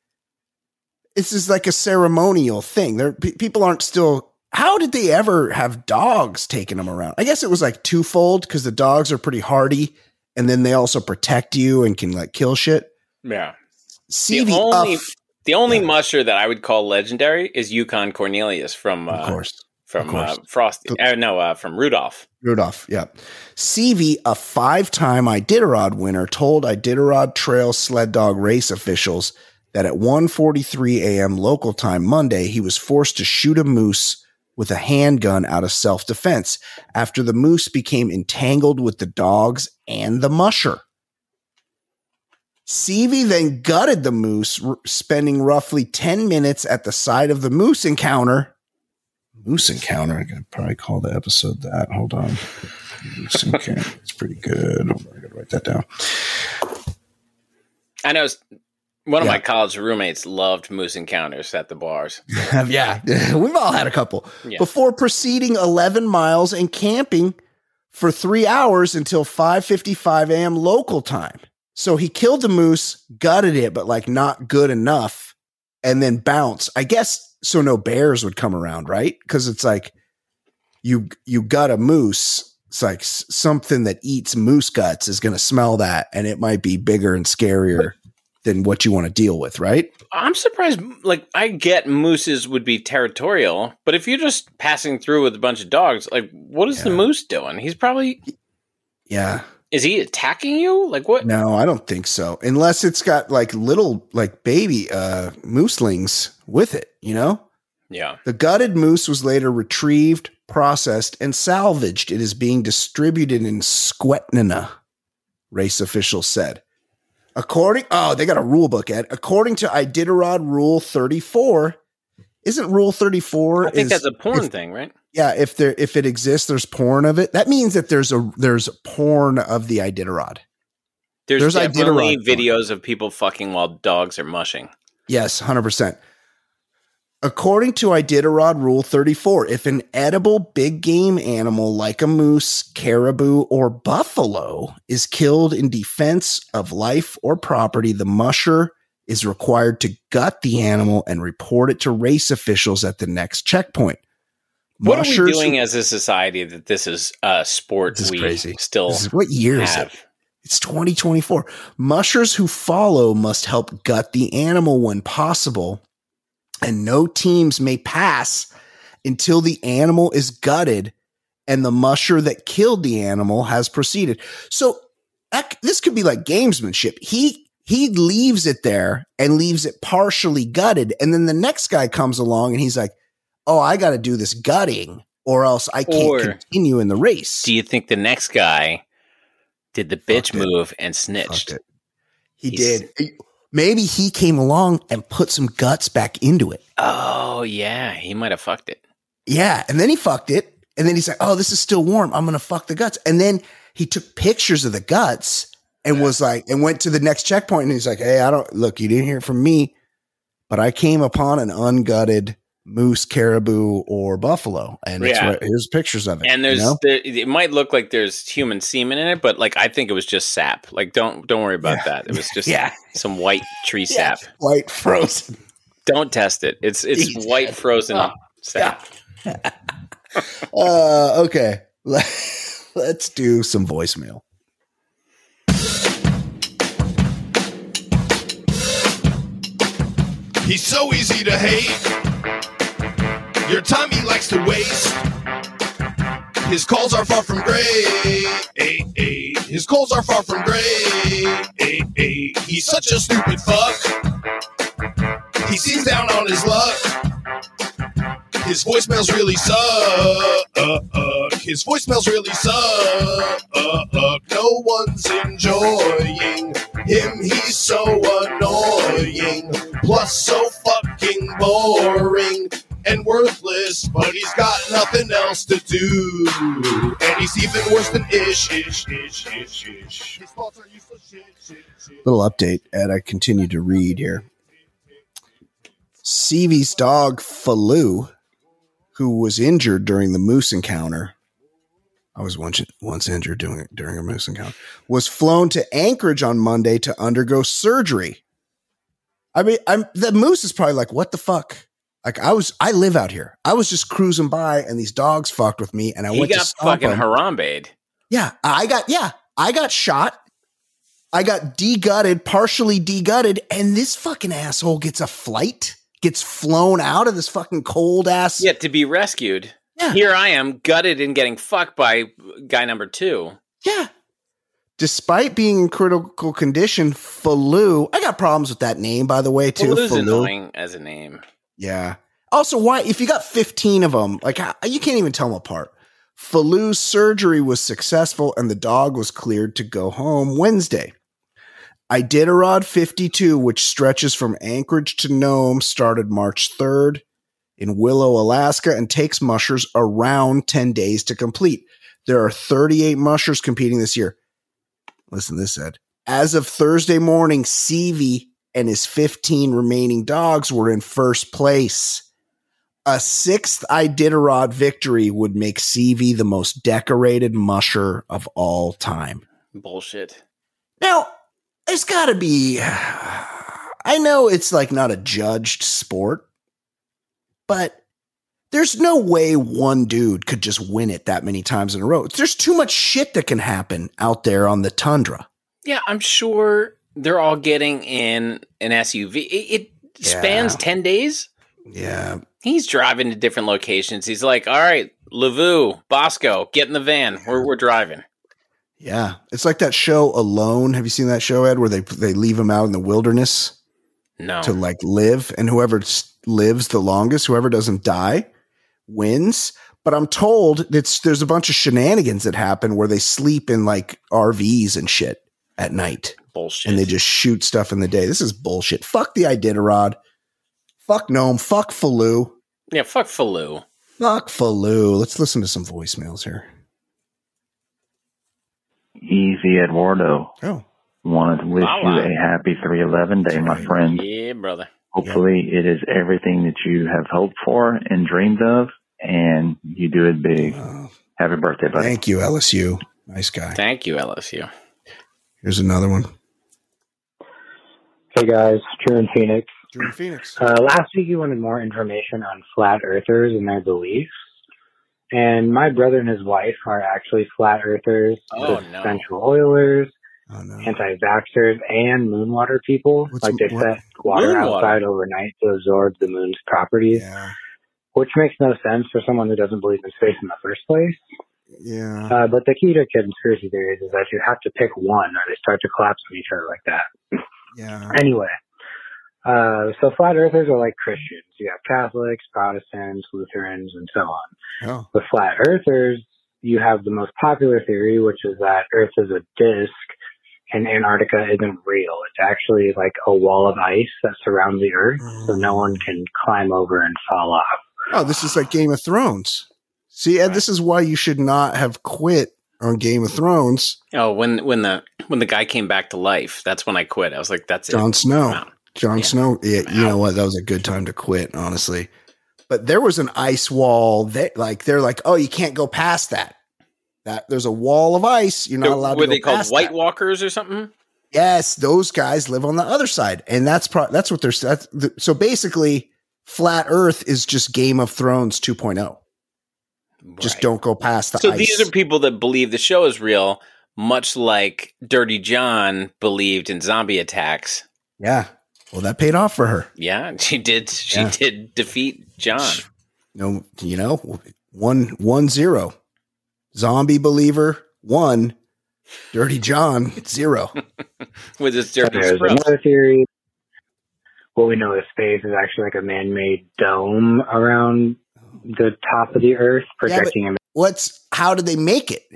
This is like a ceremonial thing. People aren't still. How did they ever have dogs taking them around? I guess it was like twofold because the dogs are pretty hardy, and then they also protect you and can like kill shit. Yeah. The only musher that I would call legendary is Yukon Cornelius from Frosty. From Rudolph. Rudolph, yeah. Seavey, a 5-time Iditarod winner, told Iditarod Trail sled dog race officials that at 1:43 a.m. local time Monday, he was forced to shoot a moose with a handgun out of self-defense after the moose became entangled with the dogs and the musher. Seavey then gutted the moose, spending roughly 10 minutes at the side of the moose encounter. Moose encounter. I could probably call the episode that. Hold on. Moose encounter. It's pretty good. Hold on, I gotta write that down. I know one of my college roommates loved moose encounters at the bars. Yeah. We've all had a couple. Yeah. Before proceeding 11 miles and camping for 3 hours until 5:55 a.m. local time. So he killed the moose, gutted it, but like not good enough, and then bounced. I guess so no bears would come around, right? Because it's like you gut a moose. It's like something that eats moose guts is going to smell that, and it might be bigger and scarier than what you want to deal with, right? I'm surprised. Like, I get mooses would be territorial, but if you're just passing through with a bunch of dogs, like, what is the moose doing? He's probably... Yeah. Is he attacking you? Like what? No, I don't think so. Unless it's got like little like baby mooselings with it, you know? Yeah. The gutted moose was later retrieved, processed, and salvaged. It is being distributed in Skwetnina, race officials said. They got a rule book, Ed. According to Iditarod Rule 34, isn't Rule 34? I think that's a porn thing, right? Yeah, if it exists, there's porn of it. That means that there's porn of the Iditarod. There's definitely videos of people fucking while dogs are mushing. Yes, 100%. According to Iditarod Rule 34, if an edible big game animal like a moose, caribou, or buffalo is killed in defense of life or property, the musher is required to gut the animal and report it to race officials at the next checkpoint. What are we doing as a society that this is a sport we crazy. Still what year is it? It's 2024. Mushers who follow must help gut the animal when possible, and no teams may pass until the animal is gutted and the musher that killed the animal has proceeded. So this could be like gamesmanship. He leaves it there and leaves it partially gutted, and then the next guy comes along and he's like, oh, I got to do this gutting or else I can't continue in the race. Do you think the next guy did the bitch move and snitched? He did. Maybe he came along and put some guts back into it. Oh, yeah. He might have fucked it. Yeah. And then he fucked it. And then he's like, oh, this is still warm. I'm going to fuck the guts. And then he took pictures of the guts and was like, and went to the next checkpoint. And he's like, hey, look, you didn't hear it from me, but I came upon an ungutted moose, caribou, or buffalo, and here's pictures of it. And it might look like there's human semen in it, but like I think it was just sap. Like don't worry about that. It was just some white tree sap, white frozen. Don't test it. It's white frozen sap. Okay, let's do some voicemail. He's so easy to hate. Your time he likes to waste. His calls are far from great. His calls are far from great. He's such a stupid fuck. He seems down on his luck. His voicemails really suck. His voicemails really suck. No one's enjoying him. He's so annoying. Plus so fucking boring and worthless, but he's got nothing else to do. And he's even worse than ish. His thoughts are useless shit. Little update, Ed. I continue to read here. Sevy's dog, Faloo, who was injured during the moose encounter. I was once injured during a moose encounter. Was flown to Anchorage on Monday to undergo surgery. I mean, the moose is probably like, what the fuck? Like I live out here. I was just cruising by and these dogs fucked with me and I went to stomp fucking Harambe'd. Yeah, I got shot. I got de-gutted, partially de-gutted, and this fucking asshole gets a flight, gets flown out of this fucking cold ass. Yeah, to be rescued. Yeah. Here I am, gutted and getting fucked by guy number 2. Yeah. Despite being in critical condition, Faloo, I got problems with that name, by the way, too. Faloo's annoying as a name. Yeah. Also, why, if you got 15 of them, like you can't even tell them apart. Faloo's surgery was successful and the dog was cleared to go home Wednesday. Iditarod 52, which stretches from Anchorage to Nome, started March 3rd in Willow, Alaska, and takes mushers around 10 days to complete. There are 38 mushers competing this year. Listen to this, Ed. As of Thursday morning, Sevy and his 15 remaining dogs were in first place. A 6th Iditarod victory would make Sevy the most decorated musher of all time. Bullshit. Now, there's got to be... I know it's like not a judged sport, but there's no way one dude could just win it that many times in a row. There's too much shit that can happen out there on the tundra. Yeah, I'm sure they're all getting in an SUV. It spans 10 days. Yeah. He's driving to different locations. He's like, all right, Lavu, Bosco, get in the van. We're driving. Yeah. It's like that show Alone. Have you seen that show, Ed, where they leave him out in the wilderness? No. To like live, and whoever lives the longest, whoever doesn't die, wins. But I'm told there's a bunch of shenanigans that happen where they sleep in like RVs and shit at night. Bullshit. And they just shoot stuff in the day. This is bullshit. Fuck the Iditarod. Fuck Nome. Fuck Faloo. Yeah, fuck Faloo. Fuck Faloo. Let's listen to some voicemails here. Easy Eduardo. Oh. Wanted to wish you a happy 311 day, my friend. Yeah, brother. Hopefully it is everything that you have hoped for and dreamed of, and you do it big. Happy birthday, buddy. Thank you, LSU. Nice guy. Thank you, LSU. Here's another one. Hey, guys. Drew in Phoenix. Drew in Phoenix. Last week you wanted more information on flat earthers and their beliefs. And my brother and his wife are actually flat earthers, essential oilers, anti-vaxxers, and moonwater people. They set water outside overnight to absorb the moon's properties, which makes no sense for someone who doesn't believe in space in the first place. Yeah. But the key to conspiracy theories is that you have to pick one or they start to collapse on each other like that. Yeah. Anyway, so flat earthers are like Christians. You have Catholics, Protestants, Lutherans, and so on. Oh. With flat earthers, you have the most popular theory, which is that Earth is a disk and Antarctica isn't real. It's actually like a wall of ice that surrounds the Earth, so no one can climb over and fall off. Oh, this is like Game of Thrones. See, Ed, this is why you should not have quit on Game of Thrones. Oh, when the guy came back to life, that's when I quit. I was like, that's Jon it. Snow. Jon Snow. Yeah, you know what? That was a good time to quit, honestly. But there was an ice wall that, they're like, oh, you can't go past that. There's a wall of ice. You're not allowed to go past. Were they called White Walkers or something? Yes, those guys live on the other side, and that's what they're. So basically, flat Earth is just Game of Thrones 2.0. Right. Just don't go past the ice. So these are people that believe the show is real, much like Dirty John believed in zombie attacks. Yeah. Well, that paid off for her. Yeah, she did. She did defeat John. No, 1-0. Zombie believer 1. Dirty John 0. With his dirty There's another theory. What we know is space is actually like a man-made dome around the top of the Earth, projecting him. How did they make it?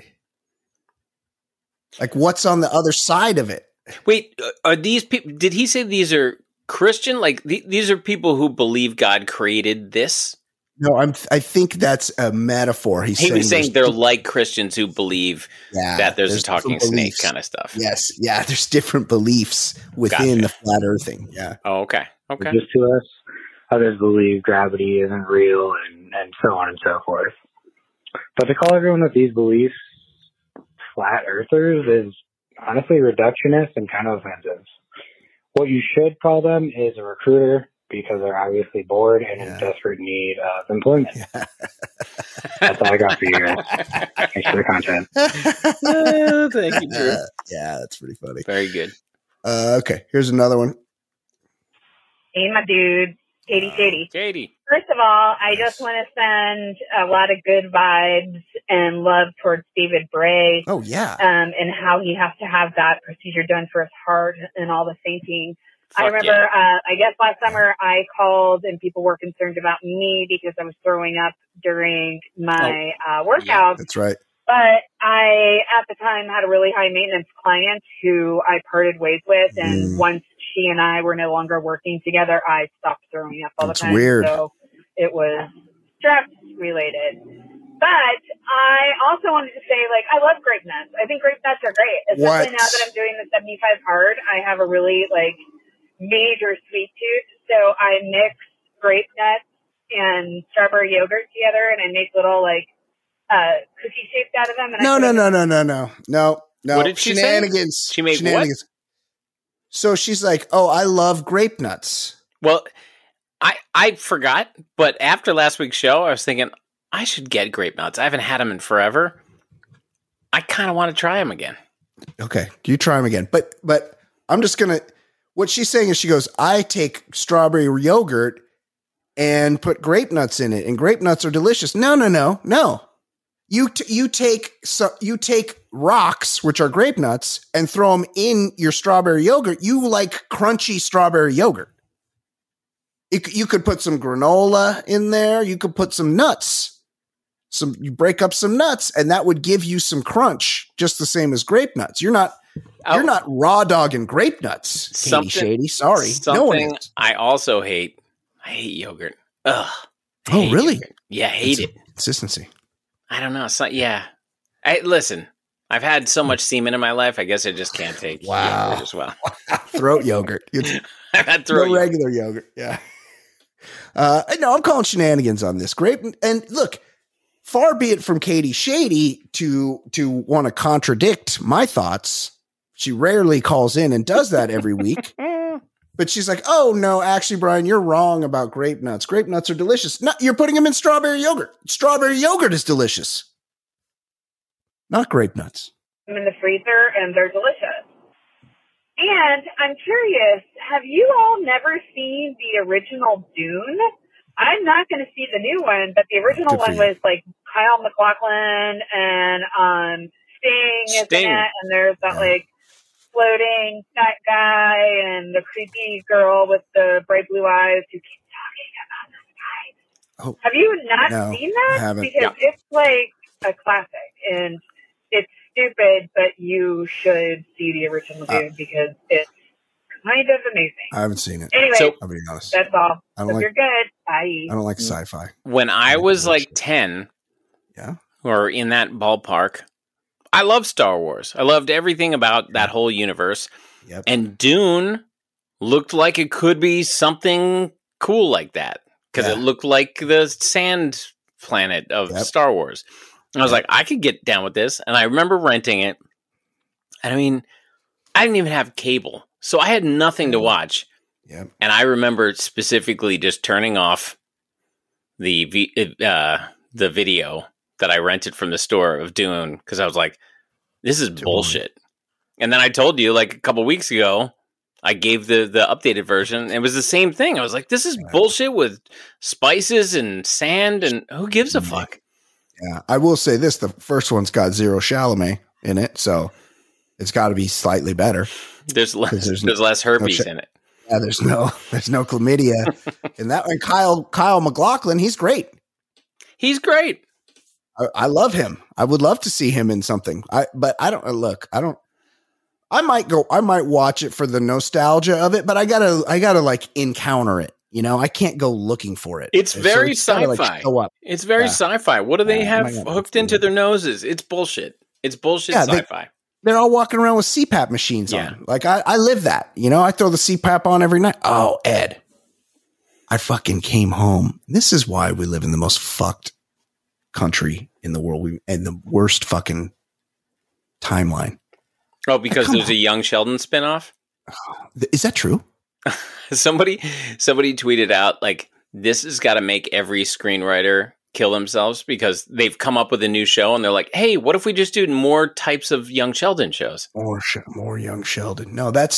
Like, what's on the other side of it? Wait, are these people? Did he say these are Christian? Like these are people who believe God created this? No, I think that's a metaphor. He was saying they're like Christians who believe that there's a talking snake kind of stuff. Yes, yeah. There's different beliefs within the flat earthing. Yeah. Oh, okay. Okay. Just to us, others believe gravity isn't real, and so on and so forth. But to call everyone with these beliefs flat earthers is honestly reductionist and kind of offensive. What you should call them is a recruiter, because they're obviously bored and in desperate need of employment. Yeah. That's all I got for you guys. Thanks for the content. Thank you, Drew. Yeah, that's pretty funny. Very good. Okay, here's another one. Hey, my dude. Katie. Katie. First of all, I just want to send a lot of good vibes and love towards David Bray. Oh, yeah. And how he has to have that procedure done for his heart and all the fainting. I remember, I guess last summer I called and people were concerned about me because I was throwing up during my workout. Yeah, that's right. But I, at the time, had a really high maintenance client who I parted ways with. And once she and I were no longer working together, I stopped throwing up all the time. Weird. So it was stress related. But I also wanted to say, I love grape nuts. I think grape nuts are great. Especially now that I'm doing the 75 hard, I have a really, major sweet tooth. So I mix grape nuts and strawberry yogurt together, and I make little, cookie shapes out of them. And No. What did she shenanigans. Say? She made shenanigans. What? So she's like, oh, I love grape nuts. Well, I forgot, but after last week's show, I was thinking, I should get grape nuts. I haven't had them in forever. I kind of want to try them again. Okay, you try them again. But I'm just going to... What she's saying is she goes, I take strawberry yogurt and put grape nuts in it, and grape nuts are delicious. No. You take rocks, which are grape nuts, and throw them in your strawberry yogurt. You like crunchy strawberry yogurt. You could put some granola in there. You could put some nuts. You break up some nuts, and that would give you some crunch, just the same as grape nuts. You're not raw dogging grape nuts, Katie Shady. Sorry. No one is. I also hate. I hate yogurt. Ugh. Oh, really? Yogurt. Yeah, I hate it. Consistency. I don't know. It's not, yeah. Listen, I've had so much semen in my life. I guess I just can't take yogurt as well. Throat yogurt. I've had throat no regular yogurt. Yeah. No, I'm calling shenanigans on this. Great. And look, far be it from Katie Shady to want to contradict my thoughts. She rarely calls in and does that every week. But she's like, oh, no, actually, Brian, you're wrong about grape nuts. Grape nuts are delicious. No, you're putting them in strawberry yogurt. Strawberry yogurt is delicious. Not grape nuts. I'm in the freezer, and they're delicious. And I'm curious, have you all never seen the original Dune? I'm not going to see the new one, but the original one was like Kyle MacLachlan and Sting is in it, and there's that like floating fat guy and the creepy girl with the bright blue eyes who keeps talking about this guy. Have you not seen that? I haven't. Because it's like a classic, and it's stupid, but you should see the original Dune because it's kind of amazing. I haven't seen it. Anyway, I'll be honest. That's all. If you're good, bye. I don't like sci-fi. When I was like 10, or in that ballpark, I loved Star Wars. I loved everything about that whole universe. Yep. And Dune looked like it could be something cool like that because it looked like the sand planet of Star Wars. And I was like, I could get down with this. And I remember renting it. And I mean, I didn't even have cable, so I had nothing to watch. Yep. And I remember specifically just turning off the video that I rented from the store of Dune because I was like, this is bullshit. And then I told you like a couple weeks ago, I gave the updated version. It was the same thing. I was like, this is bullshit with spices and sand, and who gives a fuck? Yeah, I will say this: the first one's got zero Chalamet in it, so it's got to be slightly better. There's less herpes in it. Yeah, there's no chlamydia in that one. Kyle MacLachlan, he's great. He's great. I love him. I would love to see him in something. I might watch it for the nostalgia of it, but I gotta like encounter it. You know, I can't go looking for it. It's very sci-fi. It's very sci-fi. What do they have hooked into their noses? It's bullshit. It's bullshit sci-fi. They're all walking around with CPAP machines on. Like I live that. You know, I throw the CPAP on every night. Oh, Ed, I fucking came home. This is why we live in the most fucked country in the world and the worst fucking timeline. Oh, because there's a Young Sheldon spinoff? Is that true? Somebody tweeted out like, this has got to make every screenwriter kill themselves because they've come up with a new show and they're like, hey, what if we just do more types of Young Sheldon shows? More Young Sheldon. No, the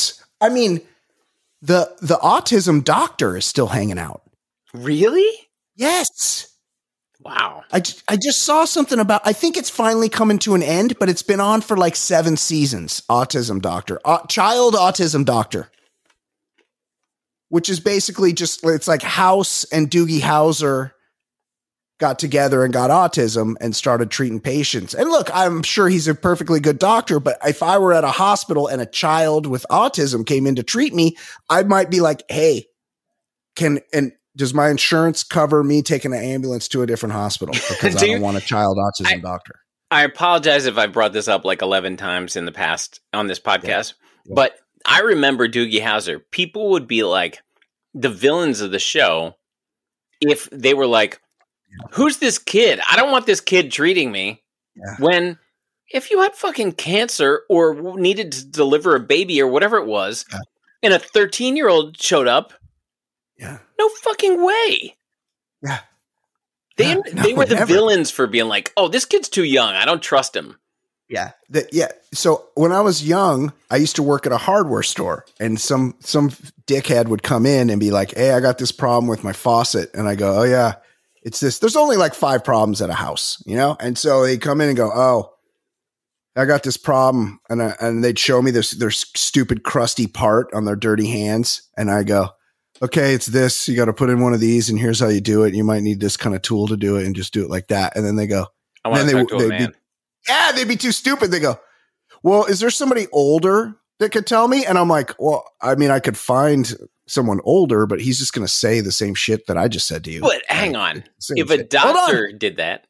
autism doctor is still hanging out. Really? Yes. Wow. I just saw something about, I think it's finally coming to an end, but it's been on for like 7 seasons. Autism Doctor, Child Autism Doctor, which is basically just, it's like House and Doogie Howser got together and got autism and started treating patients. And look, I'm sure he's a perfectly good doctor, but if I were at a hospital and a child with autism came in to treat me, I might be like, hey, does my insurance cover me taking an ambulance to a different hospital because I don't want a child autism doctor? I apologize if I brought this up like 11 times in the past on this podcast, but I remember Doogie Howser. People would be like the villains of the show if they were like, who's this kid? I don't want this kid treating me. Yeah. When if you had fucking cancer or needed to deliver a baby or whatever it was, and a 13-year-old showed up, no fucking way. Yeah. They were the villains for being like, oh, this kid's too young. I don't trust him. Yeah. So when I was young, I used to work at a hardware store, and some dickhead would come in and be like, hey, I got this problem with my faucet. And I go, oh yeah, it's this. There's only like 5 problems at a house, you know? And so they come in and go, oh, I got this problem. And they'd show me their stupid crusty part on their dirty hands. And I go, okay, it's this. You got to put in one of these, and here's how you do it. You might need this kind of tool to do it, and just do it like that. And then they go, I want to talk to a man. They'd be too stupid. They go, well, is there somebody older that could tell me? And I'm like, well, I mean, I could find someone older, but he's just going to say the same shit that I just said to you. But hang on. If a doctor did that.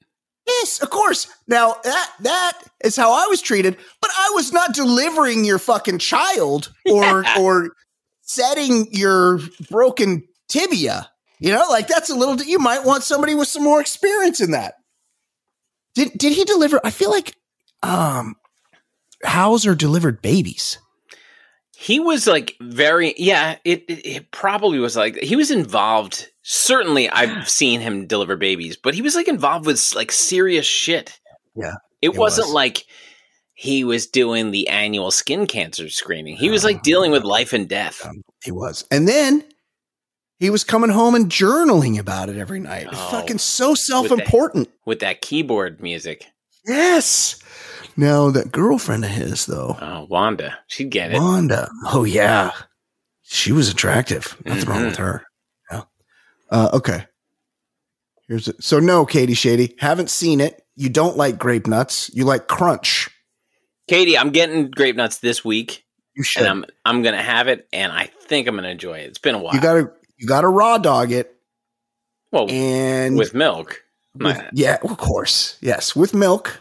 Yes, of course. Now that is how I was treated, but I was not delivering your fucking child or setting your broken tibia. You know, like that's a little. You might want somebody with some more experience in that. Did he deliver? I feel like Hauser delivered babies. He was like it probably was like he was involved. Certainly I've seen him deliver babies, but he was like involved with like serious shit. Yeah. It wasn't like he was doing the annual skin cancer screening. He was like dealing with life and death. He was. And then he was coming home and journaling about it every night. Fucking so self-important. With that keyboard music. Yes. Now, that girlfriend of his, though. Oh, Wanda. She'd get it. Wanda. Oh, yeah. She was attractive. Nothing wrong with her. Yeah. Okay. Here's it. So, no, Katie Shady. Haven't seen it. You don't like grape nuts. You like crunch. Katie, I'm getting grape nuts this week. You should. And I'm going to have it, and I think I'm going to enjoy it. It's been a while. You gotta raw dog it. Well, and with milk. Yeah, of course. Yes, with milk.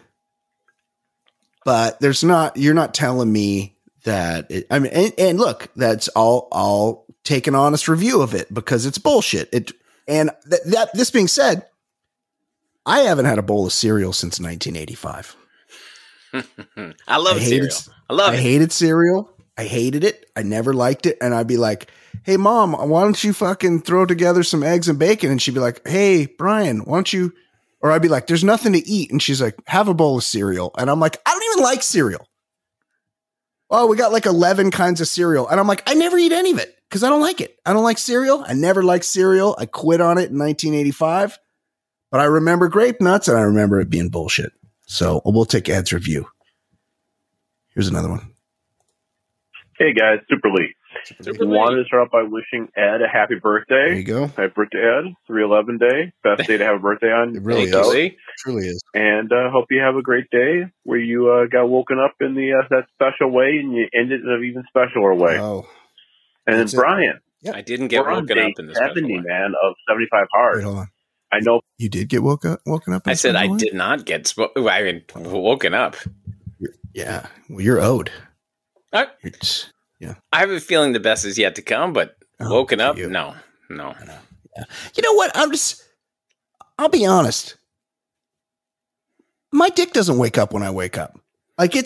But you're not telling me that and look, that's I'll take an honest review of it because it's bullshit. This being said, I haven't had a bowl of cereal since 1985. I love cereal. I hated cereal. I hated it. I never liked it. And I'd be like, hey, Mom, why don't you fucking throw together some eggs and bacon? And she'd be like, hey, Brian, why don't you? Or I'd be like, there's nothing to eat. And she's like, have a bowl of cereal. And I'm like, I don't even like cereal. Oh, we got like 11 kinds of cereal. And I'm like, I never eat any of it because I don't like it. I don't like cereal. I never liked cereal. I quit on it in 1985. But I remember grape nuts and I remember it being bullshit. So we'll take Ed's review. Here's another one. Hey guys, Super Lee. Wanted to start off by wishing Ed a happy birthday. There you go. Happy birthday, Ed. 3/11 day. Best day to have a birthday on. It really is. It truly is. And hope you have a great day where you got woken up in that special way and you ended in an even specialer way. Oh. And then Brian. I didn't get woken up in the 70, man, of 75 Hard. Wait, hold on. I know. You did get woken up? I said I did not get woken up. Yeah. Well, you're owed. Yeah. I have a feeling the best is yet to come, but woken up? No. Yeah. You know what? I'll be honest. My dick doesn't wake up when I wake up. I'd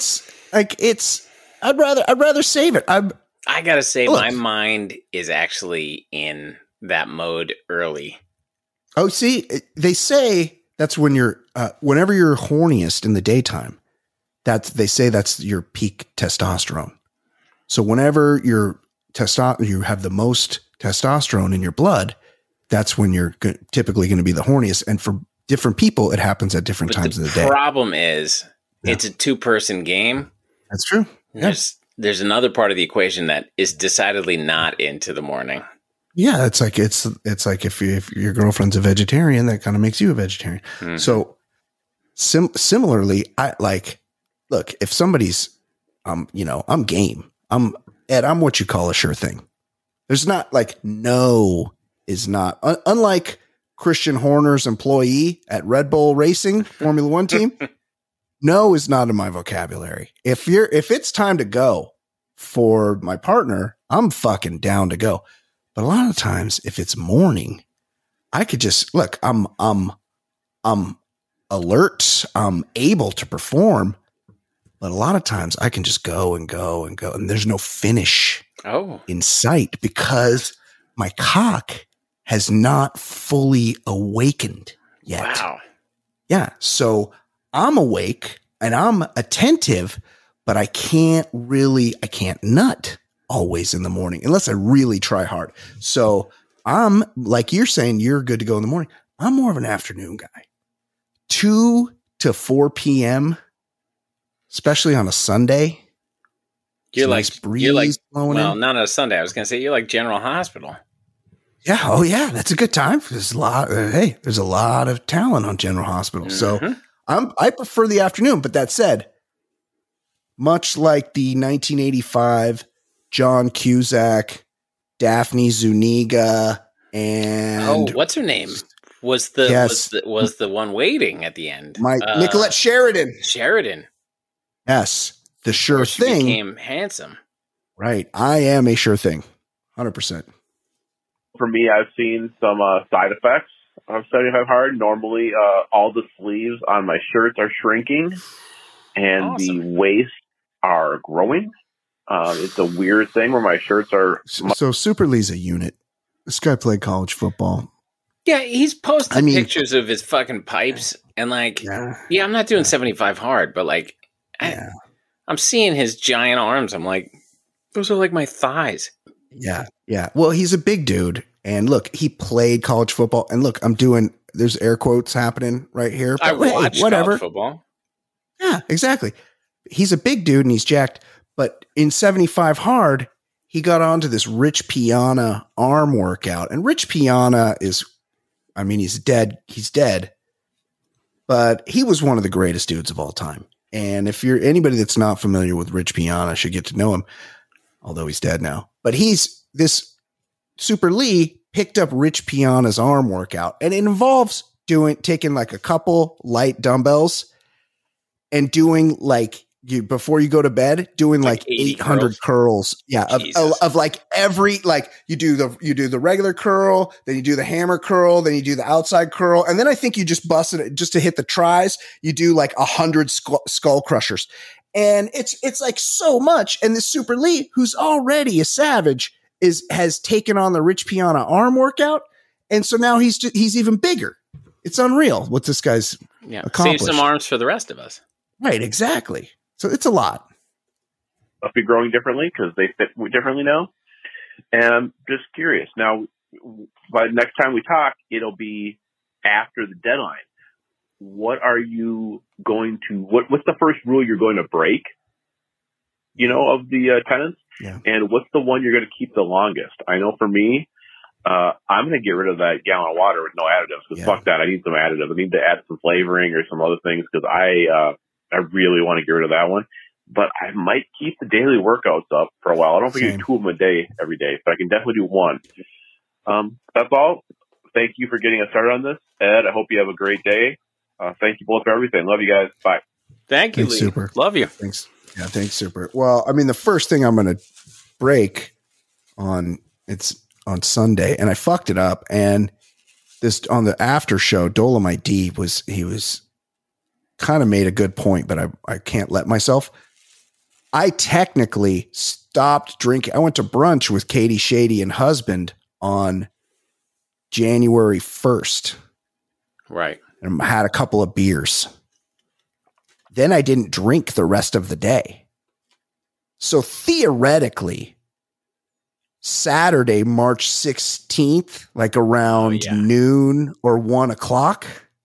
rather save it. I gotta say, my mind is actually in that mode early. Oh, see, they say that's when you're, whenever you're horniest in the daytime, they say that's your peak testosterone. So whenever you have the most testosterone in your blood, that's when you're typically going to be the horniest. And for different people, it happens at different times of the day. The problem is it's a 2-person game. That's true. There's another part of the equation that is decidedly not into the morning. Yeah, it's like if your girlfriend's a vegetarian, that kind of makes you a vegetarian. Mm-hmm. So similarly, look, if somebody's, I'm game. I'm what you call a sure thing. There's not no is not unlike Christian Horner's employee at Red Bull Racing Formula One team. No is not in my vocabulary. If it's time to go for my partner, I'm fucking down to go. But a lot of times, if it's morning, I could just look. I'm alert. I'm able to perform. But a lot of times, I can just go and go and go, and there's no finish in sight because my cock has not fully awakened yet. Wow. Yeah. So I'm awake and I'm attentive, but I can't nut always in the morning unless I really try hard. So I'm like you're saying you're good to go in the morning. I'm more of an afternoon guy. 2 to 4 p.m., especially on a Sunday. You're like blowing in. Not on a Sunday. I was going to say you're like General Hospital. Yeah. Oh yeah. That's a good time. There's a lot. There's a lot of talent on General Hospital. Mm-hmm. So I prefer the afternoon, but that said, much like the 1985 John Cusack, Daphne Zuniga, and what's her name was the one waiting at the end. Nicolette Sheridan. Yes, the sure thing became handsome. Right, I am a sure thing, 100%. For me, I've seen some side effects of 75 hard. Normally, all the sleeves on my shirts are shrinking, and the waists are growing. It's a weird thing where my shirts are. So Super Lee's a unit. This guy played college football. Yeah, he's posted pictures of his fucking pipes, and I'm not doing 75 hard, but I'm seeing his giant arms. I'm like, those are like my thighs. Yeah. Well, he's a big dude, and look, he played college football. And look, there's air quotes happening right here. But I watch college football. Yeah, exactly. He's a big dude and he's jacked. But in 75 hard, he got onto this Rich Piana arm workout, and Rich Piana he's dead. He's dead, but he was one of the greatest dudes of all time. And if you're anybody that's not familiar with Rich Piana should get to know him, although he's dead now. But this Super Lee picked up Rich Piana's arm workout, and it involves taking like a couple light dumbbells and doing before you go to bed, doing like 800 curls. Yeah. Of like every, you do the regular curl, then you do the hammer curl, then you do the outside curl. And then I think you just busted it just to hit the tries. You do like 100 skull crushers. And it's like so much. And this Super Lee, who's already a savage, has taken on the Rich Piana arm workout. And so now he's even bigger. It's unreal what this guy's accomplished. Save some arms for the rest of us. Right. Exactly. So it's a lot. Must be growing differently because they fit differently now. And I'm just curious. Now, by the next time we talk, it'll be after the deadline. What are you going to, what's the first rule you're going to break, of the tenants? Yeah. And what's the one you're going to keep the longest? I know for me, I'm going to get rid of that gallon of water with no additives because fuck that. I need some additives. I need to add some flavoring or some other things because I really want to get rid of that one, but I might keep the daily workouts up for a while. I don't think I do 2 of them a day every day, but I can definitely do one. That's all. Thank you for getting us started on this, Ed. I hope you have a great day. Thank you both for everything. Love you guys. Bye. Thank you, Lee. Super. Love you. Thanks. Yeah, thanks, Super. Well, the first thing I'm going to break it's on Sunday, and I fucked it up. And this on the after show, Dolomite D was kind of made a good point, but I can't let myself. I technically stopped drinking. I went to brunch with Katie Shady and husband on January 1st. Right. And I had a couple of beers. Then I didn't drink the rest of the day. So theoretically, Saturday, March 16th, like around noon or 1 o'clock,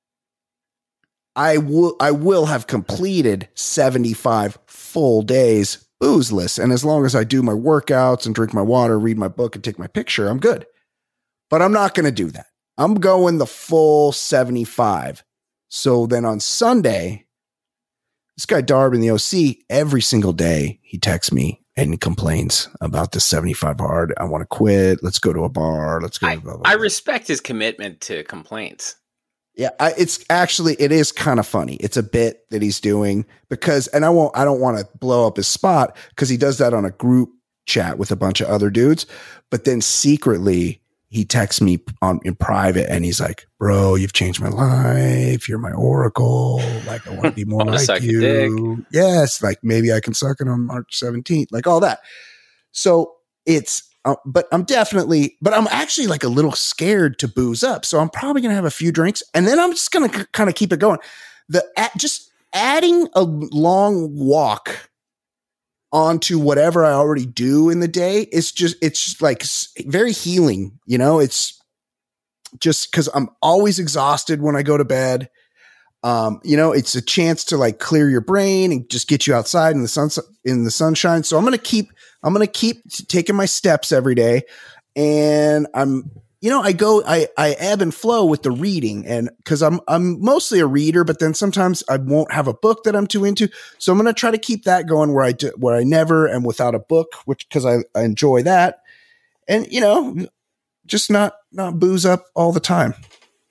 I will have completed 75 full days boozeless. And as long as I do my workouts and drink my water, read my book and take my picture, I'm good. But I'm not going to do that. I'm going the full 75. So then on Sunday, this guy Darb in the OC, every single day he texts me and complains about the 75 hard. I want to quit. Let's go to a bar. Let's go. I respect his commitment to complaints. Yeah, it is kind of funny. It's a bit that he's doing because, and I don't want to blow up his spot because he does that on a group chat with a bunch of other dudes. But then secretly he texts me in private and he's like, bro, you've changed my life. You're my oracle. Like, I want to be more like you. Yes. Like maybe I can suck it on March 17th, like all that. So it's, but I'm actually like a little scared to booze up. So I'm probably going to have a few drinks and then I'm just going to kind of keep it going. Just adding a long walk onto whatever I already do in the day it's just like very healing. It's just because I'm always exhausted when I go to bed. It's a chance to like clear your brain and just get you outside in the sunshine. So I'm going to keep taking my steps every day. And I ebb and flow with the reading and cause I'm mostly a reader, but then sometimes I won't have a book that I'm too into. So I'm going to try to keep that going where I never am without a book, which, cause I enjoy that and, just not booze up all the time.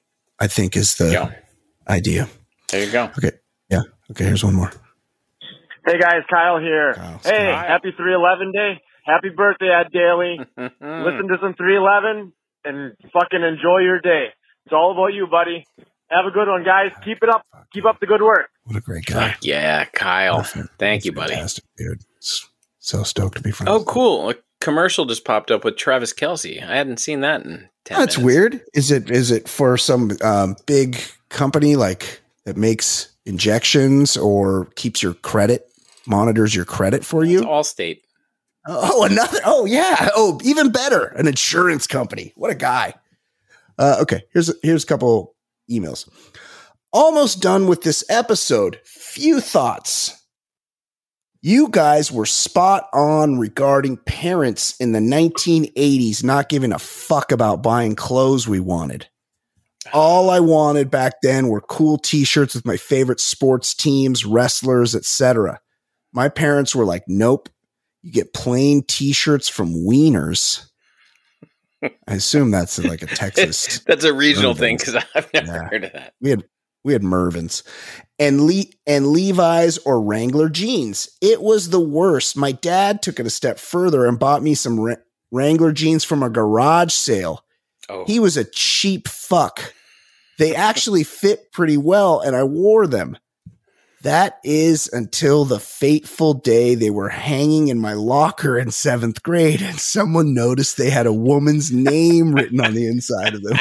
I think is the idea. There you go. Okay. Yeah. Okay. Here's one more. Hey guys, Kyle here. Hey, happy 311 day. Happy birthday, Ed Daly. Listen to some 311 and fucking enjoy your day. It's all about you, buddy. Have a good one, guys. Keep it up. Keep up the good work. What a great guy. Yeah, Kyle. Thank you, buddy. Fantastic, dude. So stoked to be friends. Oh, cool. A commercial just popped up with Travis Kelce. I hadn't seen that in 10 That's minutes. weird. Is it for some big company like that makes injections or keeps your credit, monitors your credit for you? It's Allstate. Oh, another. Oh, yeah. Oh, even better. An insurance company. What a guy. Okay. Here's a couple emails. Almost done with this episode. Few thoughts. You guys were spot on regarding parents in the 1980s not giving a fuck about buying clothes we wanted. All I wanted back then were cool t-shirts with my favorite sports teams, wrestlers, etc. My parents were like, nope. You get plain t-shirts from Wieners. I assume that's like a Texas. That's a regional thing because I've never heard of that. We had Mervyn's and Levi's or Wrangler jeans. It was the worst. My dad took it a step further and bought me some Wrangler jeans from a garage sale. Oh. He was a cheap fuck. They actually fit pretty well and I wore them. That is until the fateful day they were hanging in my locker in 7th grade and someone noticed they had a woman's name written on the inside of them.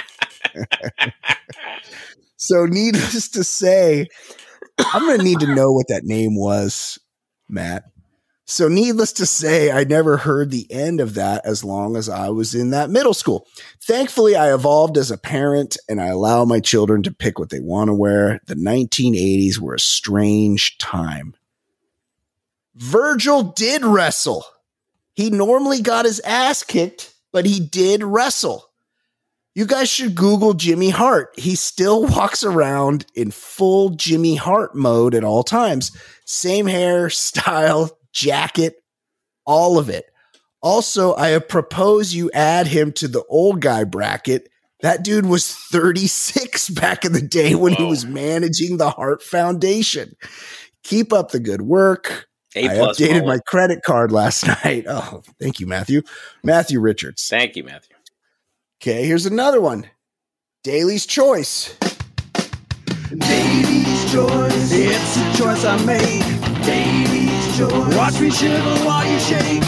So needless to say, I'm going to need to know what that name was, Matt. So needless to say, I never heard the end of that as long as I was in that middle school. Thankfully, I evolved as a parent and I allow my children to pick what they want to wear. The 1980s were a strange time. Virgil did wrestle. He normally got his ass kicked, but he did wrestle. You guys should Google Jimmy Hart. He still walks around in full Jimmy Hart mode at all times. Same hair, style, jacket, all of it. Also, I propose you add him to the old guy bracket. That dude was 36 back in the day when he was managing the Hart Foundation. Keep up the good work. I updated my credit card last night. Oh, thank you, Matthew. Matthew Richards. Thank you, Matthew. Okay, here's another one. Daly's Choice. Daly's Choice. It's a choice I made. Daly's Choice. Watch me shiver while you shake.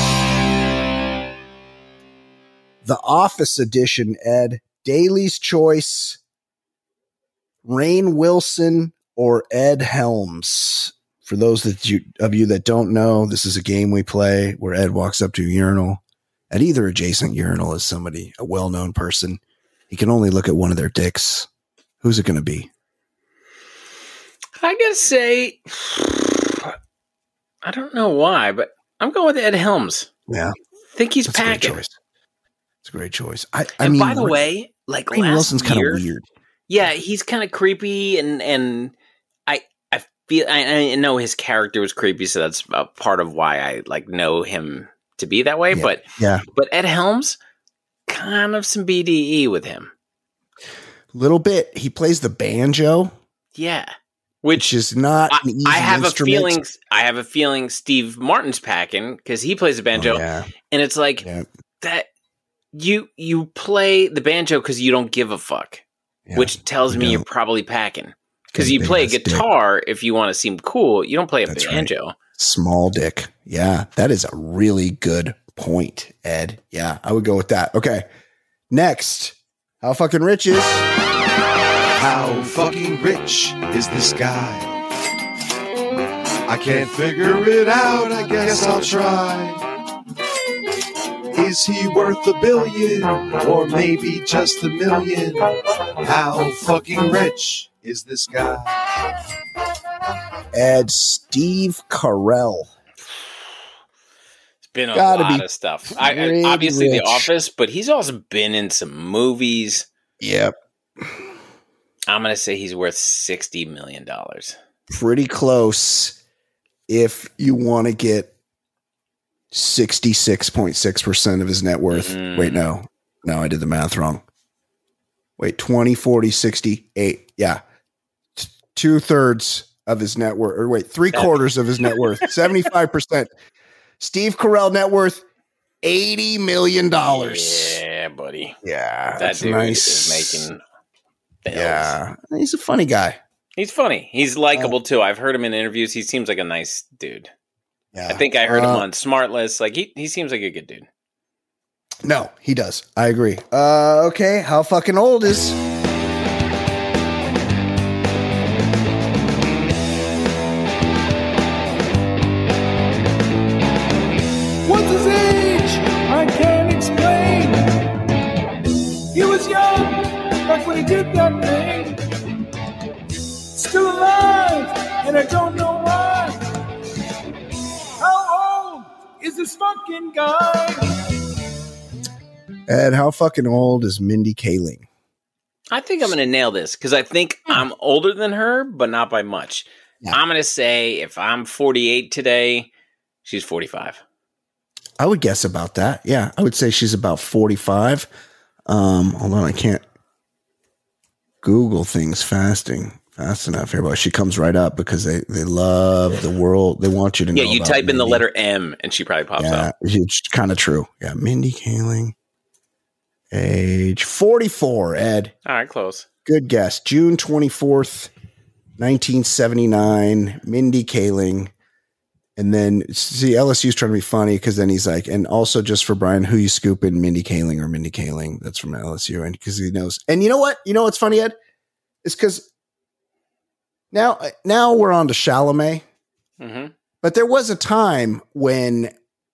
The Office Edition, Ed. Daly's Choice. Rainn Wilson or Ed Helms. For those of you that don't know, this is a game we play where Ed walks up to a urinal. At either adjacent urinal is somebody, a well-known person. He can only look at one of their dicks. Who's it going to be? I gotta say, I don't know why, but I'm going with Ed Helms. Yeah. I think he's packing. It's a great choice. I mean, by the way, like Rainn Wilson's kind of weird. Yeah, he's kind of creepy, and I feel I know his character was creepy, so that's a part of why I like know him to be that way. Yeah, but Ed Helms, kind of some BDE with him. Little bit. He plays the banjo. Yeah. Which is not an easy instrument. I have a feeling Steve Martin's packing because he plays the banjo. And it's like that you play the banjo because you don't give a fuck, which tells me you're probably packing. Because you play a guitar if you want to seem cool. You don't play a banjo. Right. Small dick. Yeah, that is a really good point, Ed. Yeah, I would go with that. Okay. Next. How fucking rich is... How fucking rich is this guy? I can't figure it out, I guess I'll try. Is he worth $1 billion? Or maybe just $1 million? How fucking rich is this guy? Ed Steve Carell. It's been a lot of stuff. Obviously rich. The Office, but he's also been in some movies. Yep. I'm going to say he's worth $60 million. Pretty close if you want to get 66.6% of his net worth. Wait, no, I did the math wrong. Wait, 20, 40, 60, 8. Yeah. 2/3 of his net worth, or wait, 3/4 of his net worth, 75%. Steve Carell net worth, $80 million. Yeah, buddy. Yeah. That dude is making bells. Yeah. He's a funny guy. He's funny. He's likable too. I've heard him in interviews. He seems like a nice dude. Yeah. I think I heard him on Smartless. Like he seems like a good dude. No, he does. I agree. Okay. How fucking old is... What's his age? I can't explain. He was young back when he did that thing. Still alive, and I don't know why. How old is this fucking guy? Ed, how fucking old is Mindy Kaling? I think I'm going to nail this because I think I'm older than her, but not by much. Yeah. I'm going to say if I'm 48 today, she's 45. I would guess about that. Yeah, I would say she's about 45. Hold on, I can't Google things fast enough here, but she comes right up because they love the world. They want you to know. Yeah, you type Mindy in the letter M and she probably pops up. It's kind of true. Yeah, Mindy Kaling. Age 44, Ed. All right, close. Good guess. June 24th, 1979, Mindy Kaling. And then, see, LSU's trying to be funny because then he's like, and also just for Brian, who you scooping, Mindy Kaling or Mindy Kaling? That's from LSU. And because he knows. And you know what? You know what's funny, Ed? It's because now we're on to Chalamet. Mm-hmm. But there was a time when,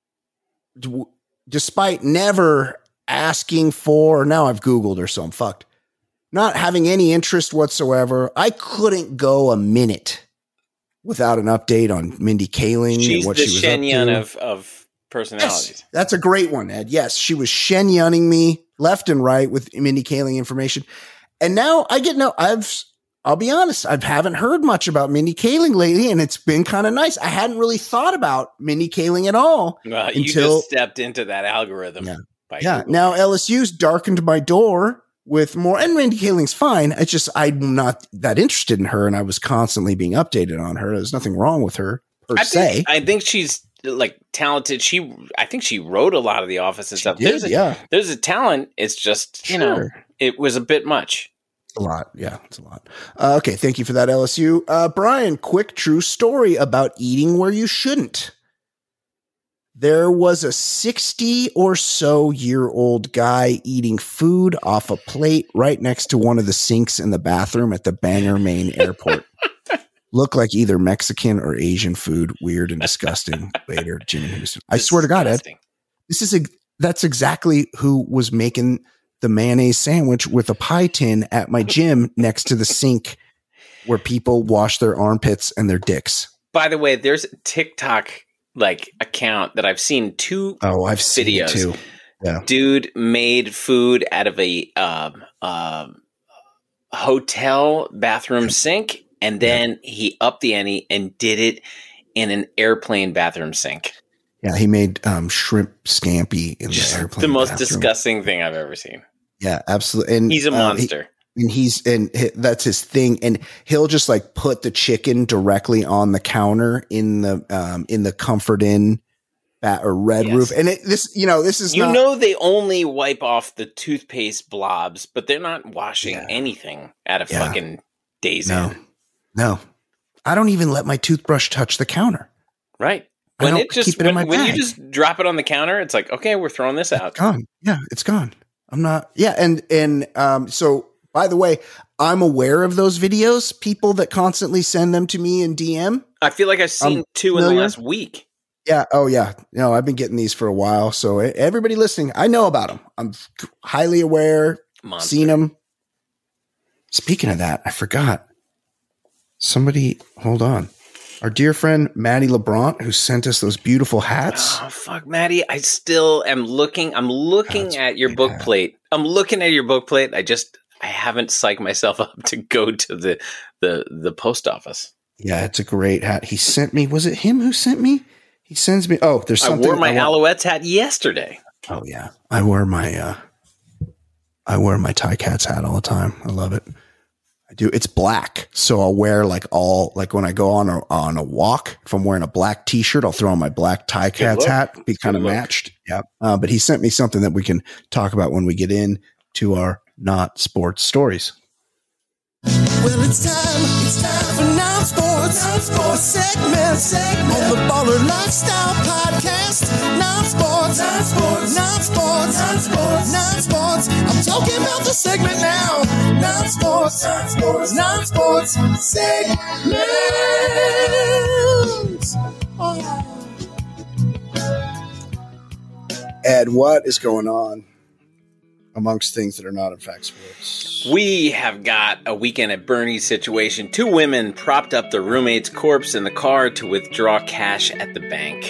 despite never asking for, now I've Googled her, so I'm fucked. Not having any interest whatsoever. I couldn't go a minute without an update on Mindy Kaling. She's and what the she was Shen Yun up to. of personalities. Yes, that's a great one, Ed. Yes, she was Shen Yunning me left and right with Mindy Kaling information. And now I get I'll be honest, I haven't heard much about Mindy Kaling lately, and it's been kind of nice. I hadn't really thought about Mindy Kaling at all until you just stepped into that algorithm. Yeah. Now LSU's darkened my door with more, and Mindy Kaling's fine. It's just I'm not that interested in her, and I was constantly being updated on her. There's nothing wrong with her per se. I think she's like talented. I think she wrote a lot of The Office and stuff. There's a talent. It's just it was a bit much. A lot. Yeah, it's a lot. Okay, thank you for that, LSU. Brian, quick true story about eating where you shouldn't. There was a 60 or so year old guy eating food off a plate right next to one of the sinks in the bathroom at the Bangor, Maine airport. Looked like either Mexican or Asian food. Weird and disgusting. Later, Jimmy Houston. I swear to God, Ed, that's exactly who was making the mayonnaise sandwich with a pie tin at my gym next to the sink where people wash their armpits and their dicks. By the way, there's a TikTok account that I've seen two I've videos. Seen it too. Yeah. Dude made food out of a hotel bathroom sink, and then he upped the ante and did it in an airplane bathroom sink. Yeah, he made shrimp scampi in the airplane. The most bathroom. Disgusting thing I've ever seen. Yeah, absolutely. And he's a monster. That's his thing. And he'll just put the chicken directly on the counter in the Comfort Inn or Red Roof. And this is they only wipe off the toothpaste blobs, but they're not washing anything out of fucking Days Inn. No, I don't even let my toothbrush touch the counter. Right. When you just drop it on the counter, it's like, okay, we're throwing this out. It's gone. Yeah, it's gone. I'm not. Yeah. And so, by the way, I'm aware of those videos, people that constantly send them to me in DM. I feel like I've seen two in the last week. Yeah. Oh, yeah. No, I've been getting these for a while. So everybody listening, I know about them. I'm highly aware. Monster. Seen them. Speaking of that, I forgot. Somebody, hold on. Our dear friend, Maddie LeBrant, who sent us those beautiful hats. Oh, fuck, Maddie. I still am looking. I'm looking at your book plate. I'm looking at your book plate. I haven't psyched myself up to go to the post office. Yeah, it's a great hat. He sent me. Was it him who sent me? He sends me. Oh, there's something. I wore my Alouettes hat yesterday. Oh, yeah. I wore my I wear my Ticats hat all the time. I love it. I do. It's black. So I'll wear like when I go on a walk, if I'm wearing a black t-shirt, I'll throw on my black Ticats hat, be kind of matched. Yeah. But he sent me something that we can talk about when we get in to our not sports stories. Well, it's time for non-sports segment on the Baller Lifestyle Podcast. Non-sports. I'm talking about the segment now. Non-sports segment. Oh. Ed, what is going on amongst things that are not in fact sports? We have got a weekend at Bernie's situation. 2 women propped up their roommate's corpse in the car to withdraw cash at the bank.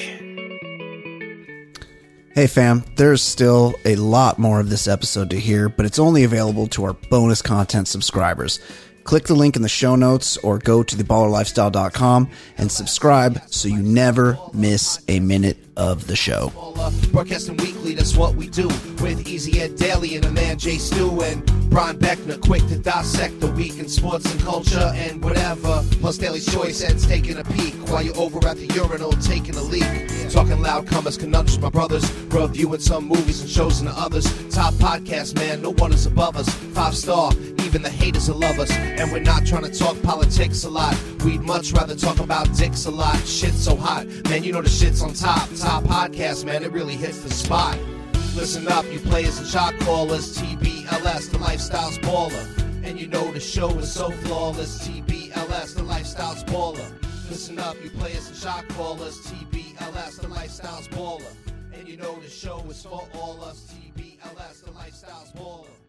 Hey fam, there's still a lot more of this episode to hear, but it's only available to our bonus content subscribers. Click the link in the show notes or go to theballerlifestyle.com and subscribe so you never miss a minute of the show. Broadcasting weekly, that's what we do. With Easy Ed Daily and a man Jay Stu and Brian Beckner, quick to dissect the week in sports and culture and whatever. Plus Daily Choice Ed's taking a peek while you're over at the urinal taking a leak. Talking loud comers, conundrums, my brothers. Reviewing some movies and shows and the others. Top podcast, man, no one is above us. 5-star, even the haters will love us. And we're not trying to talk politics a lot. We'd much rather talk about dicks a lot. Shit's so hot, man, you know the shit's on top. Top podcast, man, it really hits the spot. Listen up, you players and shot callers. TBLS, the lifestyle's baller. And you know the show is so flawless. TBLS, the lifestyle's baller. Listen up, you players and shot callers. TBLS, the lifestyle's baller. And you know the show is for all us. TBLS, the lifestyle's baller.